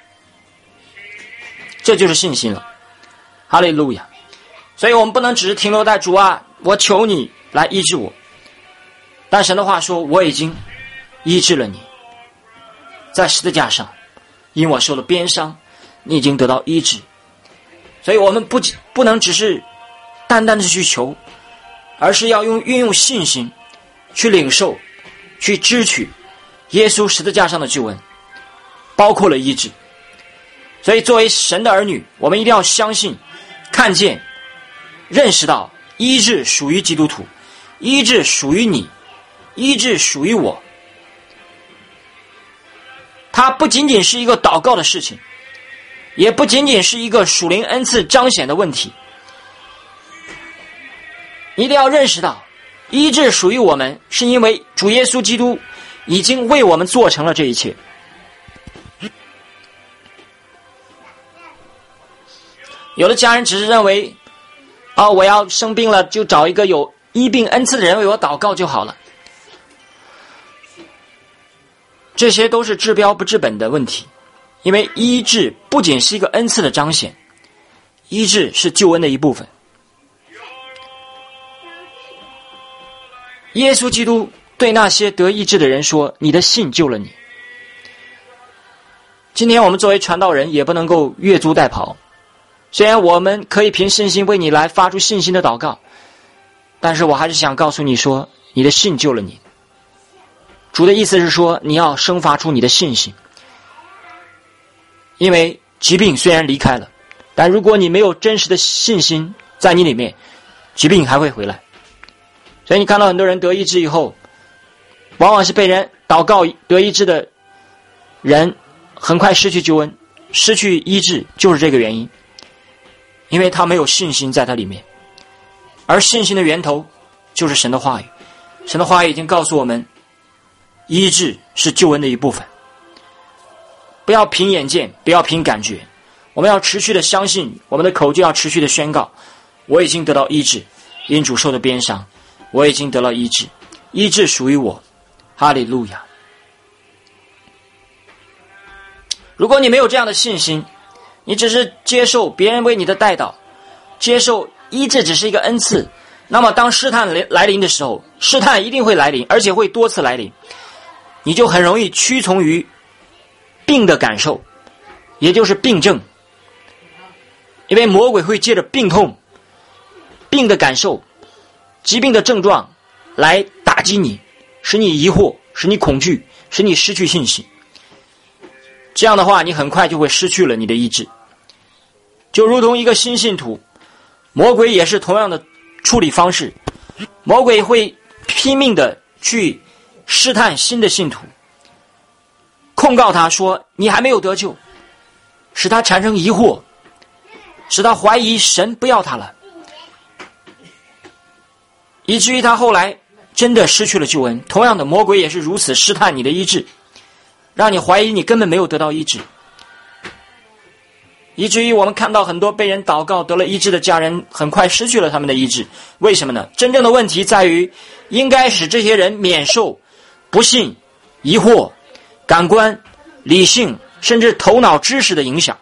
Speaker 1: 这就是信心了。哈利路亚！所以我们不能只是停留在主啊，我求你来医治我。但神的话说，我已经医治了你，在十字架上，因我受了鞭伤，你已经得到医治。所以我们不能只是单单的去求，而是要运用信心去领受，去支取耶稣十字架上的救恩，包括了医治。所以作为神的儿女，我们一定要相信、看见、认识到医治属于基督徒，医治属于你，医治属于我。它不仅仅是一个祷告的事情，也不仅仅是一个属灵恩赐彰显的问题。一定要认识到医治属于我们，是因为主耶稣基督已经为我们做成了这一切。有的家人只是认为我要生病了，就找一个有医病恩赐的人为我祷告就好了。这些都是治标不治本的问题，因为医治不仅是一个恩赐的彰显，医治是救恩的一部分。耶稣基督对那些得医治的人说，你的信救了你。今天我们作为传道人也不能够越俎代庖，虽然我们可以凭信心为你来发出信心的祷告，但是我还是想告诉你说，你的信救了你。主的意思是说，你要生发出你的信心，因为疾病虽然离开了，但如果你没有真实的信心在你里面，疾病还会回来。所以你看到很多人得医治以后，往往是被人祷告得医治的人很快失去救恩，失去医治，就是这个原因，因为他没有信心在他里面。而信心的源头就是神的话语，神的话语已经告诉我们，医治是救恩的一部分。不要凭眼见，不要凭感觉，我们要持续的相信，我们的口就要持续的宣告，我已经得到医治，因主受的鞭伤， 我已经得了医治，医治属于我。哈利路亚。如果你没有这样的信心，你只是接受别人为你的代祷，接受医治只是一个恩赐，那么当试探来临的时候，试探一定会来临，而且会多次来临，你就很容易屈从于病的感受，也就是病症。因为魔鬼会借着病痛、病的感受、疾病的症状来打击你，使你疑惑，使你恐惧，使你失去信心。这样的话，你很快就会失去了你的医治。就如同一个新信徒，魔鬼也是同样的处理方式，魔鬼会拼命的去试探新的信徒，控告他说你还没有得救，使他产生疑惑，使他怀疑神不要他了，以至于他后来真的失去了救恩。同样的，魔鬼也是如此试探你的医治，让你怀疑你根本没有得到医治，以至于我们看到很多被人祷告得了医治的家人很快失去了他们的医治。为什么呢？真正的问题在于应该使这些人免受不信、疑惑、感官、理性甚至头脑知识的影响。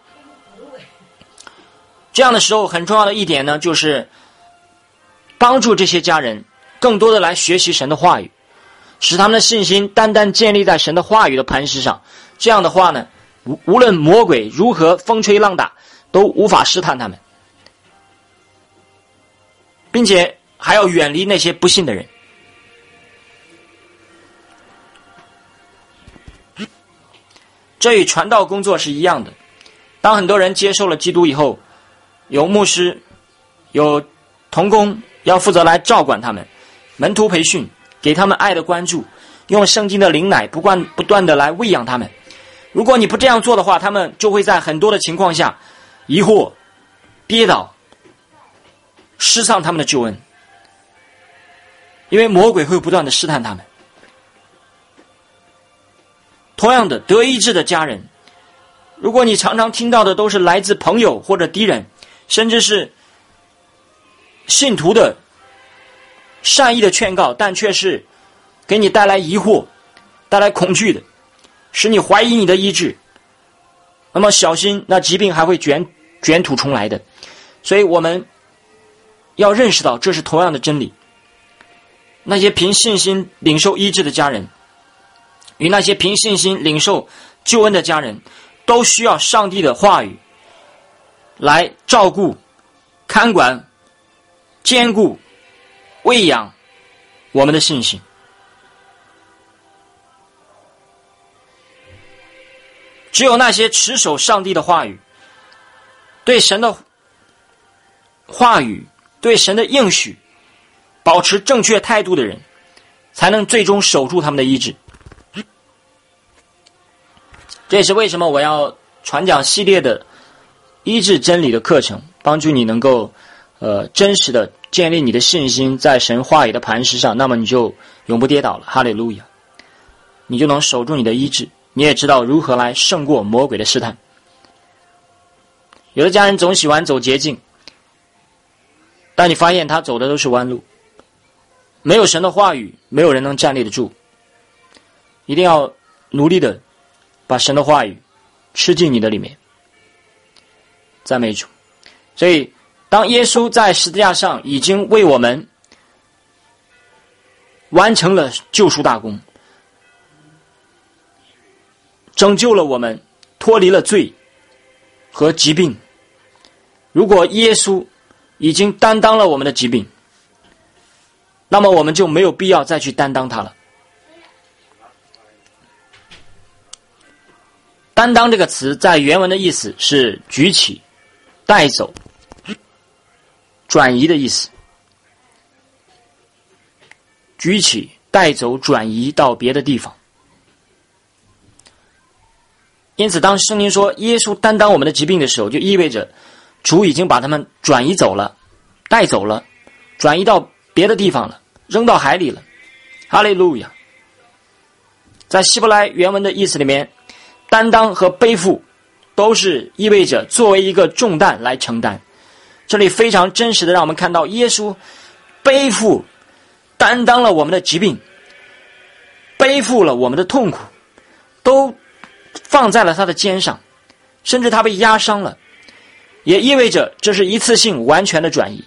Speaker 1: 这样的时候很重要的一点呢，就是帮助这些家人更多的来学习神的话语，使他们的信心单单建立在神的话语的磐石上。这样的话呢，无论魔鬼如何风吹浪打，都无法试探他们，并且还要远离那些不信的人。这与传道工作是一样的。当很多人接受了基督以后，有牧师、有同工要负责来照管他们，门徒培训，给他们爱的关注，用圣经的灵奶不断的来喂养他们。如果你不这样做的话，他们就会在很多的情况下疑惑、跌倒，失丧他们的救恩，因为魔鬼会不断的试探他们。同样的，得医治的家人，如果你常常听到的都是来自朋友或者敌人，甚至是信徒的善意的劝告，但却是给你带来疑惑、带来恐惧的，使你怀疑你的医治，那么小心，那疾病还会卷土重来的。所以我们要认识到这是同样的真理。那些凭信心领受医治的家人，与那些凭信心领受救恩的家人，都需要上帝的话语来照顾、看管、兼顾、喂养我们的信心。只有那些持守上帝的话语，对神的话语、对神的应许保持正确态度的人，才能最终守住他们的医治。这也是为什么我要传讲系列的医治真理的课程，帮助你能够真实的建立你的信心在神话语的磐石上，那么你就永不跌倒了。哈利路亚，你就能守住你的医治，你也知道如何来胜过魔鬼的试探。有的家人总喜欢走捷径，但你发现他走的都是弯路，没有神的话语，没有人能站立得住。一定要努力的把神的话语吃进你的里面。赞美主。所以当耶稣在十字架上已经为我们完成了救赎大功，拯救了我们，脱离了罪和疾病。如果耶稣已经担当了我们的疾病，那么我们就没有必要再去担当它了。担当这个词在原文的意思是举起、带走、转移的意思。举起、带走、转移到别的地方。因此当圣经说耶稣担当我们的疾病的时候，就意味着主已经把他们转移走了，带走了，转移到别的地方了，扔到海里了。哈利路亚。在希伯来原文的意思里面，担当和背负都是意味着作为一个重担来承担。这里非常真实的让我们看到耶稣背负担当了我们的疾病，背负了我们的痛苦，都放在了他的肩上，甚至他被压伤了，也意味着这是一次性完全的转移。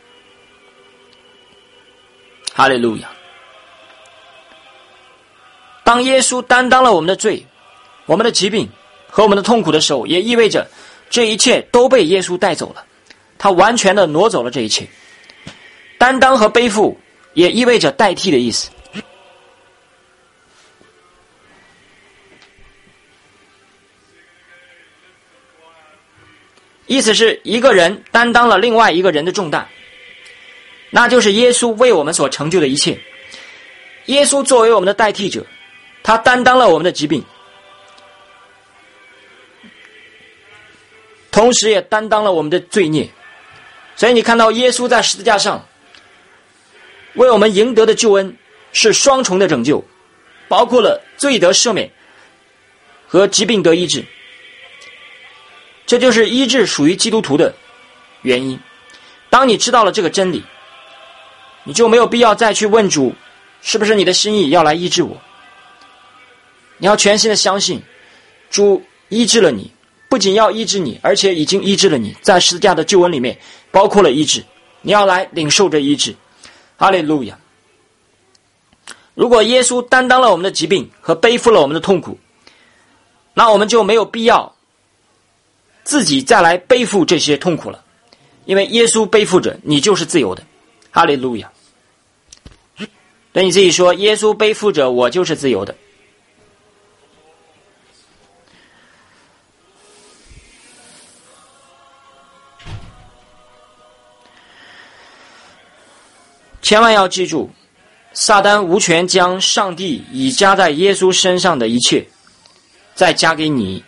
Speaker 1: 哈利路亚！当耶稣担当了我们的罪、我们的疾病和我们的痛苦的时候，也意味着这一切都被耶稣带走了，他完全的挪走了这一切。担当和背负也意味着代替的意思。意思是一个人担当了另外一个人的重担，那就是耶稣为我们所成就的一切。耶稣作为我们的代替者，他担当了我们的疾病，同时也担当了我们的罪孽。所以你看到耶稣在十字架上为我们赢得的救恩是双重的拯救，包括了罪得赦免和疾病得医治。这就是医治属于基督徒的原因。当你知道了这个真理，你就没有必要再去问主是不是你的心意要来医治我。你要全心的相信主医治了你，不仅要医治你，而且已经医治了你，在十字架的救恩里面包括了医治，你要来领受这医治。哈利路亚！如果耶稣担当了我们的疾病和背负了我们的痛苦，那我们就没有必要自己再来背负这些痛苦了，因为耶稣背负着，你就是自由的。哈利路亚！对你自己说，耶稣背负着，我就是自由的。千万要记住，撒旦无权将上帝已加在耶稣身上的一切再加给你。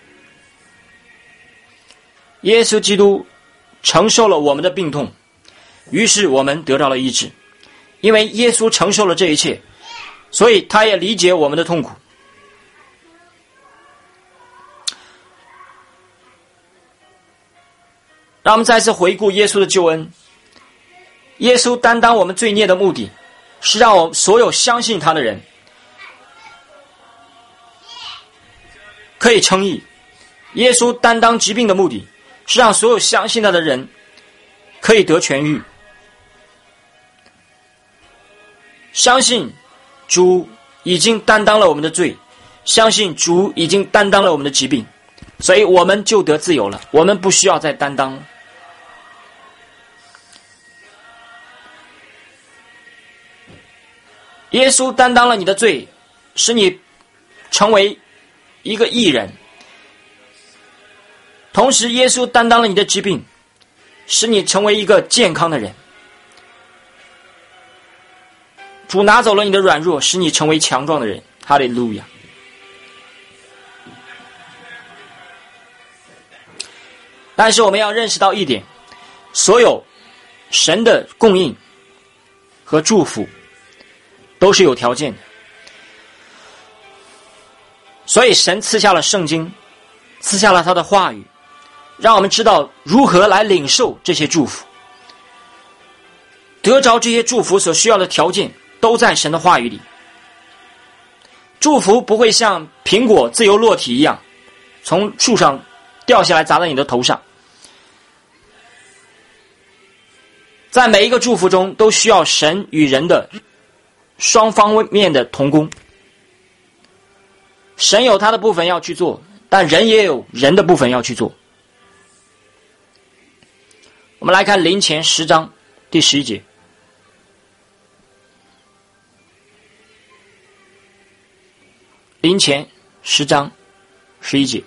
Speaker 1: 耶稣基督承受了我们的病痛，于是我们得到了医治。因为耶稣承受了这一切，所以他也理解我们的痛苦。让我们再次回顾耶稣的救恩。耶稣担当我们罪孽的目的，是让我们所有相信他的人可以称义。耶稣担当疾病的目的，是让所有相信他的人可以得痊愈。相信主已经担当了我们的罪，相信主已经担当了我们的疾病，所以我们就得自由了，我们不需要再担当了。耶稣担当了你的罪，使你成为一个义人，同时耶稣担当了你的疾病，使你成为一个健康的人。主拿走了你的软弱，使你成为强壮的人。哈利路亚！但是我们要认识到一点，所有神的供应和祝福都是有条件的。所以神赐下了圣经，赐下了他的话语，让我们知道如何来领受这些祝福。得着这些祝福所需要的条件都在神的话语里。祝福不会像苹果自由落体一样从树上掉下来砸在你的头上，在每一个祝福中都需要神与人的双方面的同工。神有他的部分要去做，但人也有人的部分要去做。我们来看林前10章第11节。林前10章11节。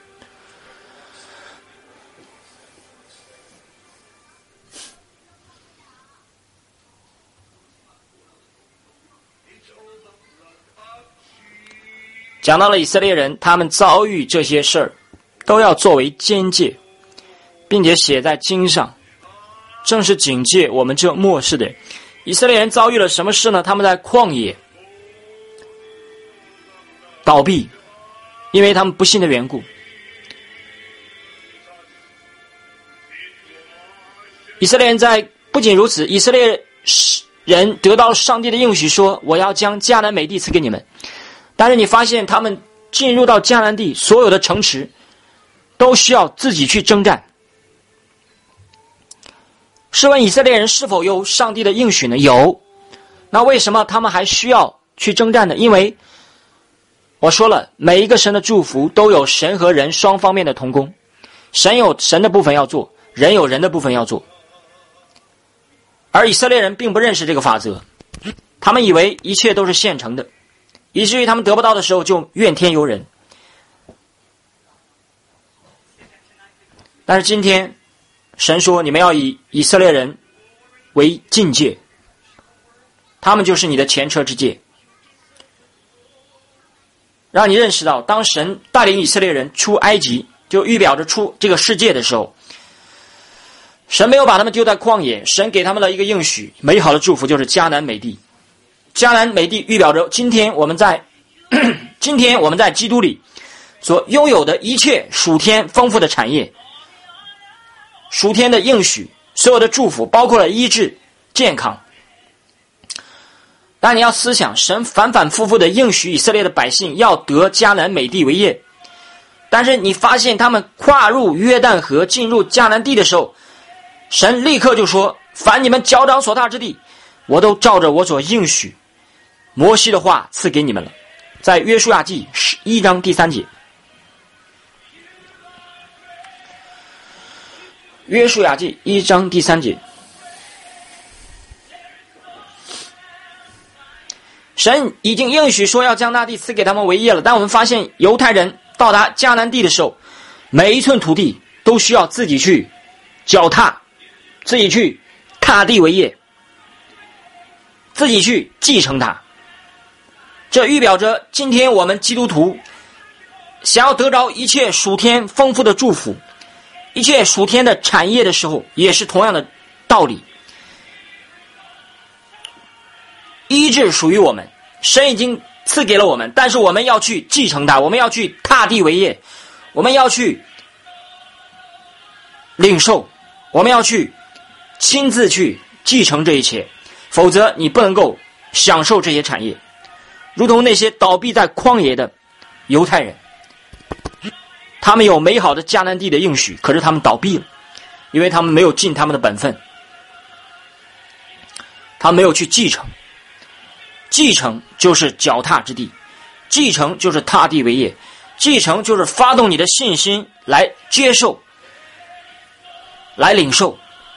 Speaker 1: 讲到了以色列人，他们遭遇这些事儿，都要作为监戒，并且写在经上，正是警戒我们这末世的人。以色列人遭遇了什么事呢？他们在旷野倒闭，因为他们不信的缘故。以色列人不仅如此，以色列人得到上帝的应许说，我要将迦南美地赐给你们。但是你发现他们进入到迦南地，所有的城池都需要自己去征战。试问以色列人是否有上帝的应许呢？有。那为什么他们还需要去征战呢？因为我说了，每一个神的祝福都有神和人双方面的同工，神有神的部分要做，人有人的部分要做。而以色列人并不认识这个法则，他们以为一切都是现成的，以至于他们得不到的时候就怨天尤人。但是今天神说，你们要以以色列人为境界，他们就是你的前车之鉴，让你认识到，当神带领以色列人出埃及，就预表着出这个世界的时候，神没有把他们丢在旷野，神给他们的一个应许，美好的祝福就是迦南美地。迦南美地预表着今天我们在基督里所拥有的一切属天丰富的产业，属天的应许，所有的祝福，包括了医治、健康。但你要思想，神反反复复的应许以色列的百姓要得迦南美地为业，但是你发现他们跨入约旦河进入迦南地的时候，神立刻就说，凡你们脚掌所踏之地，我都照着我所应许摩西的话赐给你们了。在约书亚记1章第3节，约书亚记1章第3节，神已经应许说要将那地赐给他们为业了，但我们发现犹太人到达迦南地的时候，每一寸土地都需要自己去脚踏，自己去踏地为业，自己去继承它。这预表着今天我们基督徒想要得着一切属天丰富的祝福，一切属天的产业的时候，也是同样的道理。医治属于我们，神已经赐给了我们，但是我们要去继承它，我们要去踏地为业，我们要去领受，我们要去亲自去继承这一切，否则你不能够享受这些产业。如同那些倒闭在旷野的犹太人，他们有美好的迦南地的应许，可是他们倒闭了，因为他们没有尽他们的本分，他们没有去继承。继承就是脚踏之地，继承就是踏地为业，继承就是发动你的信心来接受，来领受。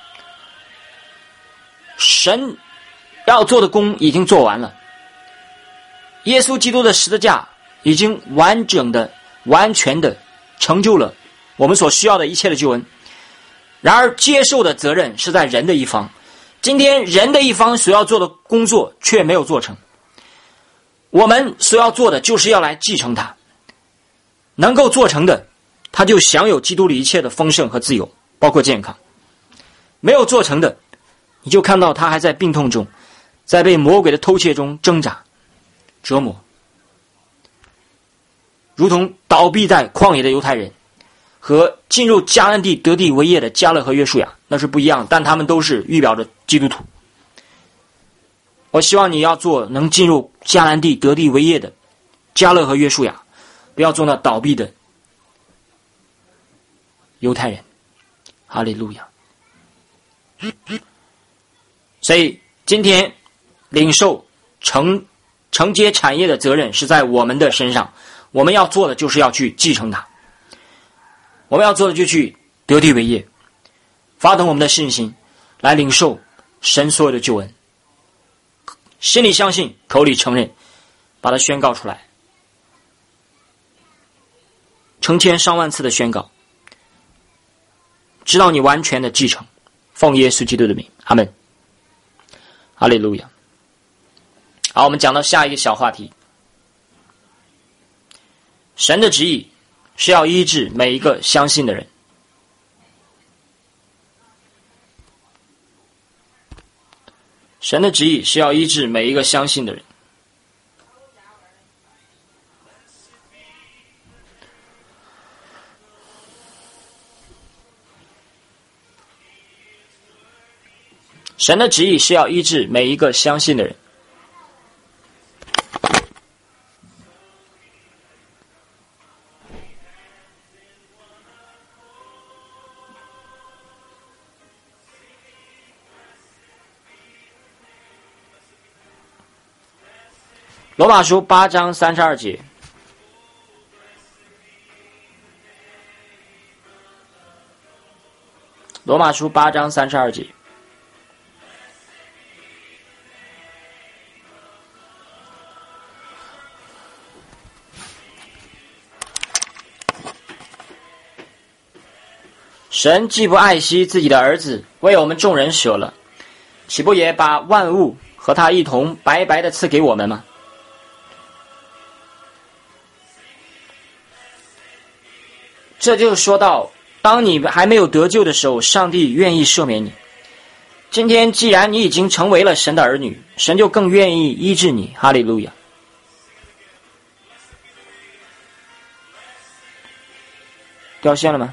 Speaker 1: 神要做的工已经做完了，耶稣基督的十字架已经完整的、完全的成就了我们所需要的一切的救恩。然而接受的责任是在人的一方，今天人的一方所要做的工作却没有做成，我们所要做的就是要来继承它。能够做成的，他就享有基督里一切的丰盛和自由，包括健康。没有做成的，你就看到他还在病痛中，在被魔鬼的偷窃中挣扎折磨，如同倒闭在旷野的犹太人和进入迦南地得地为业的迦勒和约书亚，那是不一样的，但他们都是预表着基督徒。我希望你要做能进入迦南地得地为业的迦勒和约书亚，不要做那倒闭的犹太人。哈利路亚。所以今天领受承接产业的责任是在我们的身上，我们要做的就是要去继承它，我们要做的就去得地为业，发动我们的信心来领受神所有的救恩，心里相信，口里承认，把它宣告出来，成千上万次的宣告，直到你完全的继承。奉耶稣基督的名，阿们。哈利路亚。好，我们讲到下一个小话题。神的旨意是要医治每一个相信的人。神的旨意是要医治每一个相信的人。 神的旨意是要医治每一个相信的人。罗马书8章32节，罗马书8章32节，神既不爱惜自己的儿子，为我们众人舍了，岂不也把万物和他一同白白的赐给我们吗？这就说到，当你还没有得救的时候，上帝愿意赦免你。今天既然你已经成为了神的儿女，神就更愿意医治你。哈利路亚！掉线了吗？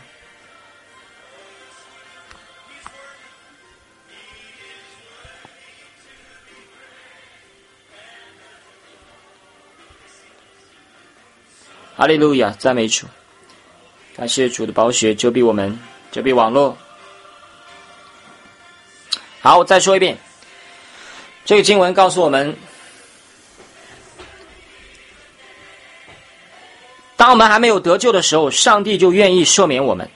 Speaker 1: 哈利路亚，赞美主！感谢主的宝血遮蔽我们，遮蔽网络。好，我再说一遍，这个经文告诉我们，当我们还没有得救的时候，上帝就愿意赦免我们。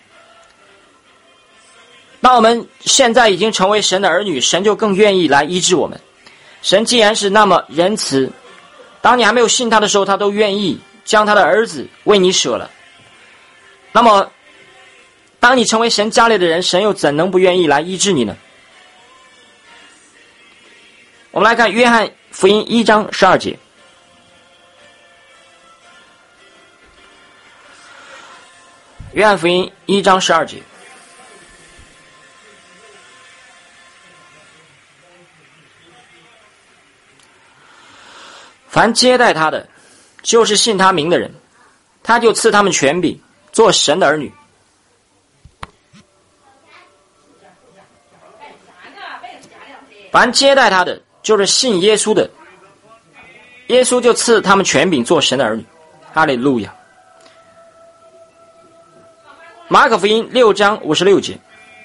Speaker 1: 当我们现在已经成为神的儿女，神就更愿意来医治我们。神既然是那么仁慈，当你还没有信他的时候，他都愿意将他的儿子为你舍了。那么当你成为神家里的人，神又怎能不愿意来医治你呢？我们来看约翰福音1章12节。约翰福音1章12节，凡接待他的，就是信他名的人，他就赐他们权柄，做神的儿女。凡接待他的，就是信耶稣的，耶稣就赐他们权柄做神的儿女。哈利路亚！马可福音6章56节，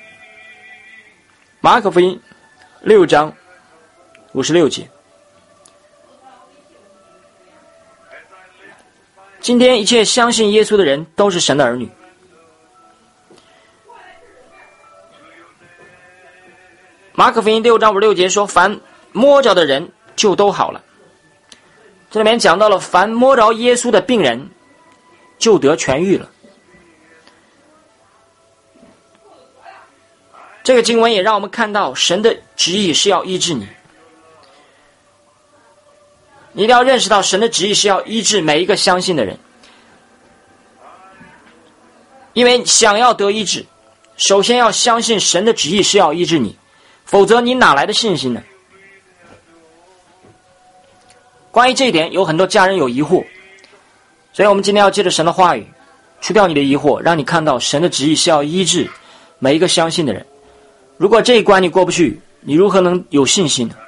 Speaker 1: 马可福音6章56节。今天一切相信耶稣的人都是神的儿女。马可福音6章56节说，凡摸着的人就都好了。这里面讲到了，凡摸着耶稣的病人就得痊愈了。这个经文也让我们看到，神的旨意是要医治你。你一定要认识到，神的旨意是要医治每一个相信的人。因为想要得医治，首先要相信神的旨意是要医治你，否则你哪来的信心呢？关于这一点，有很多家人有疑惑，所以我们今天要借着神的话语，除掉你的疑惑，让你看到神的旨意是要医治每一个相信的人。如果这一关你过不去，你如何能有信心呢？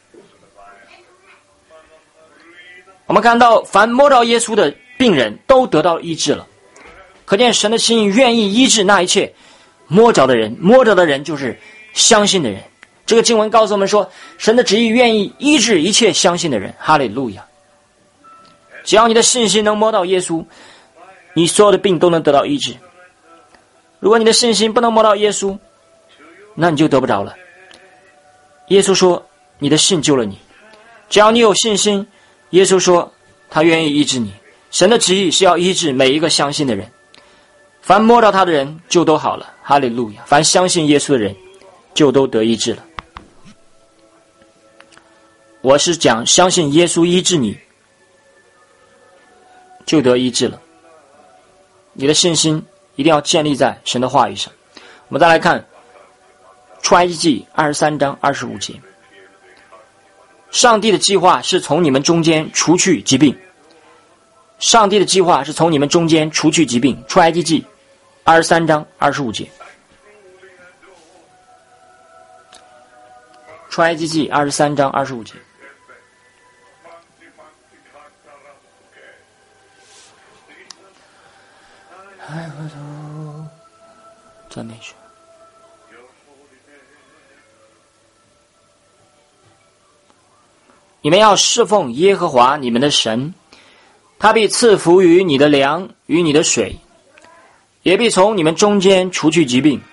Speaker 1: 我们看到，凡摸到耶稣的病人都得到医治了，可见神的心意愿意医治那一切摸着的人。摸着的人就是相信的人。这个经文告诉我们说，神的旨意愿意医治一切相信的人。哈利路亚！只要你的信心能摸到耶稣，你所有的病都能得到医治。如果你的信心不能摸到耶稣，那你就得不着了。耶稣说，你的信救了你。只要你有信心，耶稣说他愿意医治你。神的旨意是要医治每一个相信的人，凡摸到他的人就都好了。哈利路亚！凡相信耶稣的人就都得医治了。我是讲相信耶稣医治你就得医治了。你的信心一定要建立在神的话语上。我们再来看出埃及记23章25节，上帝的计划是从你们中间除去疾病。上帝的计划是从你们中间除去疾病。出埃及记23章25节。 出埃及记23章25节。抬头赞美主。你们要侍奉耶和华你们的神，他必赐福于你的粮与你的水，也必从你们中间除去疾病。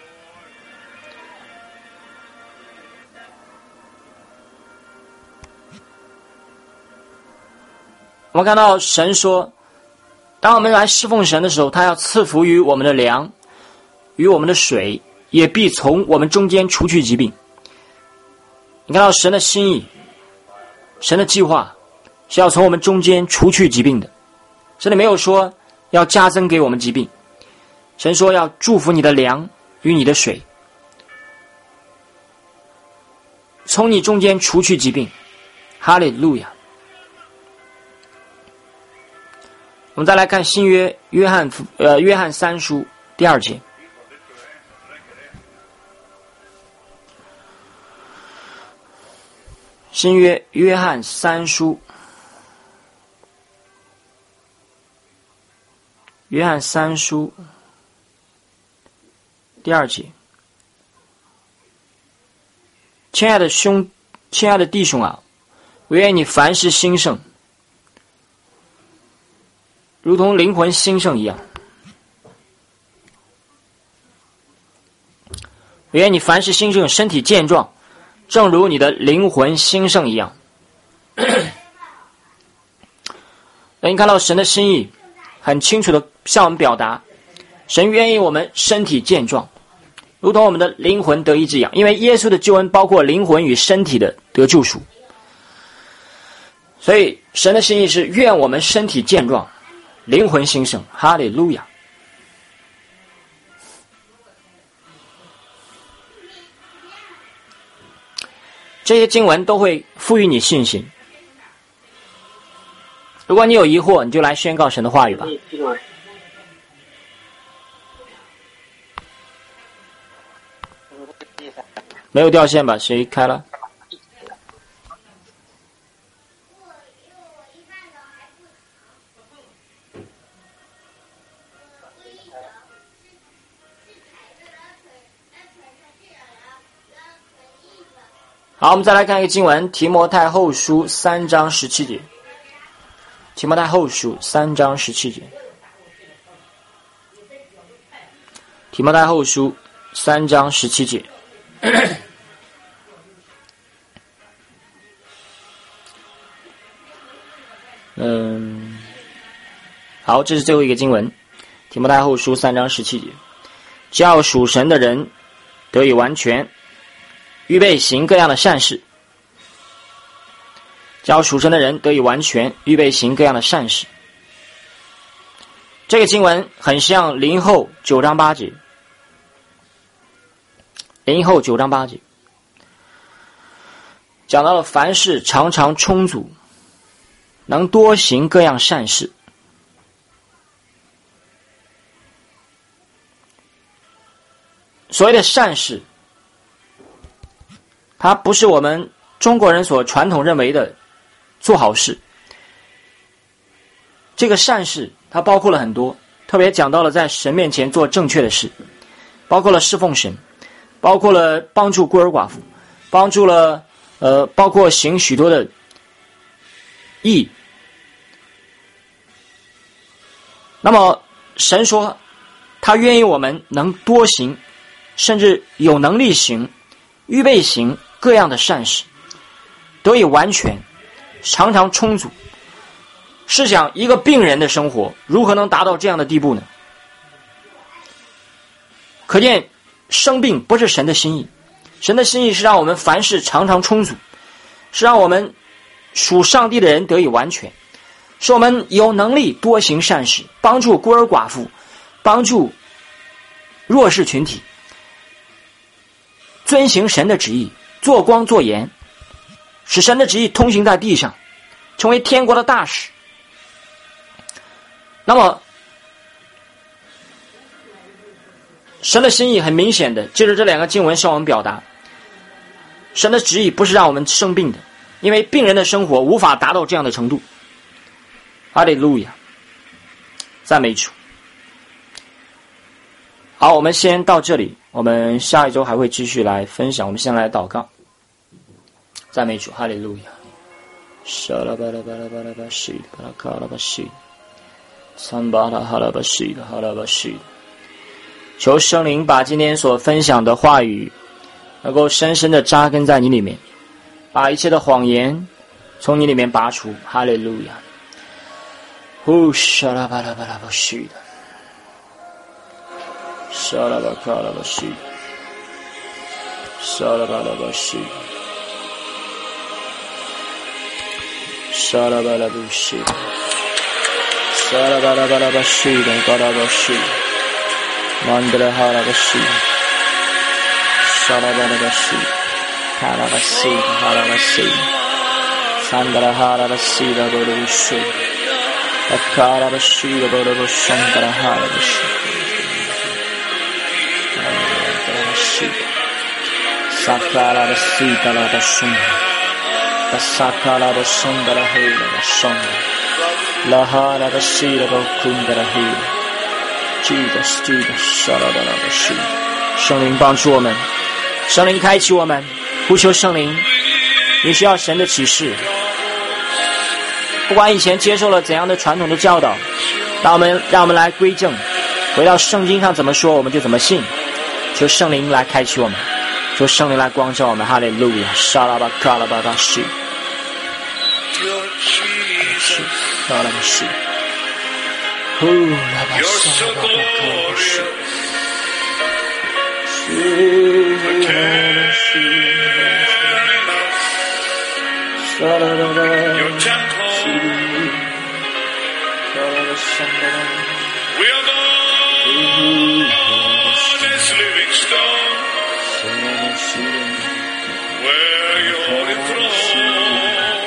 Speaker 1: 我们看到神说，当我们来侍奉神的时候，他要赐福于我们的粮与我们的水，也必从我们中间除去疾病。你看到神的心意，神的计划是要从我们中间除去疾病的。这里没有说要加增给我们疾病，神说要祝福你的粮与你的水，从你中间除去疾病。哈利路亚。我们再来看新约约翰3书第2节。新约约翰3书，约翰3书第2节。亲爱的弟兄啊，我愿你凡事兴盛，如同灵魂兴盛一样。我愿你凡事兴盛，身体健壮，正如你的灵魂兴盛一样。你看到神的心意很清楚的向我们表达，神愿意我们身体健壮，如同我们的灵魂得医治一样。因为耶稣的救恩包括灵魂与身体的得救赎，所以神的心意是愿我们身体健壮，灵魂兴盛。哈利路亚。这些经文都会赋予你信心。如果你有疑惑，你就来宣告神的话语吧。没有掉线吧？谁开了？好，我们再来看一个经文，提摩太后书3章17节。提摩太后书3章17节。提摩太后书3章17节。好，这是最后一个经文，提摩太后书3章17节。叫属神的人得以完全，预备行各样的善事。叫属神的人得以完全，预备行各样的善事。这个经文很像林后9章8节。林后9章8节讲到了凡事常常充足，能多行各样善事。所谓的善事，它不是我们中国人所传统认为的做好事。这个善事它包括了很多，特别讲到了在神面前做正确的事，包括了侍奉神，包括了帮助孤儿寡妇，包括行许多的义。那么神说他愿意我们能多行，甚至有能力行，预备行各样的善事，得以完全，常常充足。试想一个病人的生活如何能达到这样的地步呢？可见生病不是神的心意，神的心意是让我们凡事常常充足，是让我们属上帝的人得以完全，是我们有能力多行善事，帮助孤儿寡妇，帮助弱势群体，遵行神的旨意，做光做盐，使神的旨意通行在地上，成为天国的大使。那么神的心意很明显的借着这两个经文向我们表达， 神的旨意不是让我们生病的，因为病人的生活无法达到这样的程度。哈利路亚，赞美主。好，我们先到这里，我们下一周还会继续来分享。我们先来祷告，赞美主，哈利路亚。沙拉巴拉巴拉巴拉巴西巴拉卡拉巴西，三巴拉哈拉巴西的哈拉巴西。求圣灵把今天所分享的话语能够深深的扎根在你里面，把一切的谎言从你里面拔除。哈利路亚。呼沙拉巴拉巴拉巴西的。沙拉巴卡拉巴西，沙拉巴拉巴西，沙拉巴拉巴西，沙拉巴拉巴拉巴西的巴拉巴西，曼德拉哈拉巴西，沙拉巴拉巴西，卡拉巴西的哈拉巴西，三德拉哈拉巴西的巴拉巴西，卡拉巴西的巴拉巴西，德拉哈拉巴西。Sakala da sita da shunda, da sakala da shunda da hela da shunda, la hala da sita da kunda da hela, Jesus Jesus shala da da shi。圣灵帮助我们，圣灵开启我们，呼求圣灵，你需要神的启示。不管以前接受了怎样的传统的教导，让我们来归正，回到圣经上怎么说我们就怎么信。求圣灵来开启我们，求圣灵来光照我们。哈利路亚，沙拉巴卡拉巴巴西，沙拉巴西，呼拉巴沙拉巴卡拉西，沙拉巴巴西，沙拉巴沙拉。
Speaker 2: Where you're enthroned,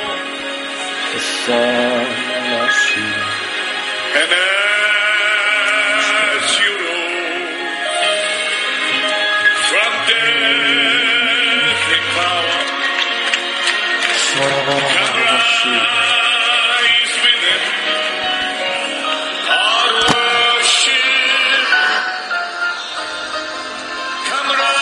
Speaker 2: and as you rose from death in power, come rise within our worship, come rise.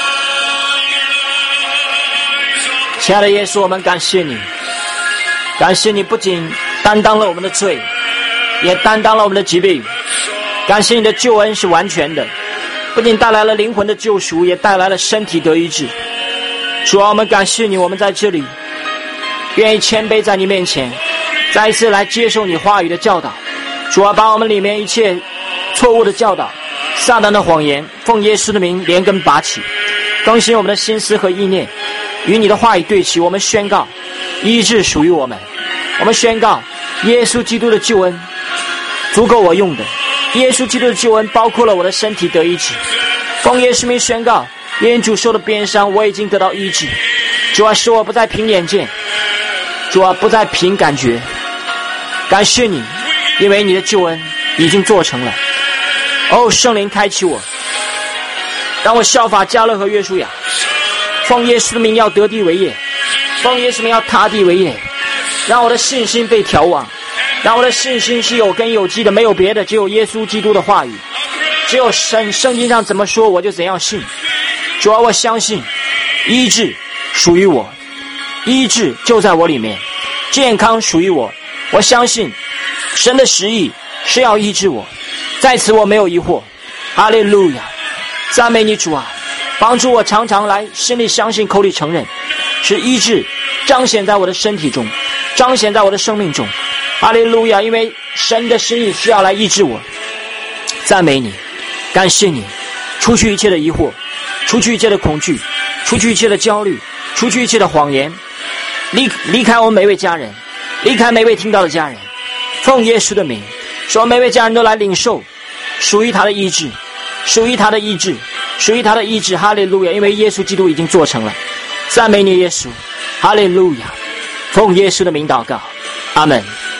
Speaker 1: 亲爱的耶稣，我们感谢你，感谢你不仅担当了我们的罪，也担当了我们的疾病。感谢你的救恩是完全的，不仅带来了灵魂的救赎，也带来了身体得医治。主啊，我们感谢你，我们在这里愿意谦卑在你面前，再一次来接受你话语的教导。主啊，把我们里面一切错误的教导、撒旦的谎言，奉耶稣的名连根拔起，更新我们的心思和意念，与你的话语对齐。我们宣告医治属于我们，我们宣告耶稣基督的救恩足够我用的，耶稣基督的救恩包括了我的身体得医治。奉耶稣名宣告，因主受的鞭伤我已经得到医治。主啊，使我不再凭眼见，主啊，不再凭感觉。感谢你，因为你的救恩已经做成了。哦，圣灵开启我，让我效法迦勒和约书亚，奉耶稣的名要得地为业，奉耶稣的名要踏地为业，让我的信心被调旺，让我的信心是有根有基的，没有别的，只有耶稣基督的话语，只有圣经上怎么说我就怎样信。主啊，我相信医治属于我，医治就在我里面，健康属于我，我相信神的旨意是要医治我，在此我没有疑惑。哈利路亚，赞美你主啊，帮助我常常来心里相信，口里承认，使医治彰显在我的身体中，彰显在我的生命中。哈利路亚，因为神的心意是要来医治我。赞美你，感谢你，除去一切的疑惑，除去一切的恐惧，除去一切的焦虑，除去一切的谎言，离开我们每位家人，离开每位听到的家人，奉耶稣的名，说每位家人都来领受属于他的医治，属于他的医治，属于他的医治。哈利路亚，因为耶稣基督已经做成了。赞美你耶稣，哈利路亚，奉耶稣的名祷告，阿们。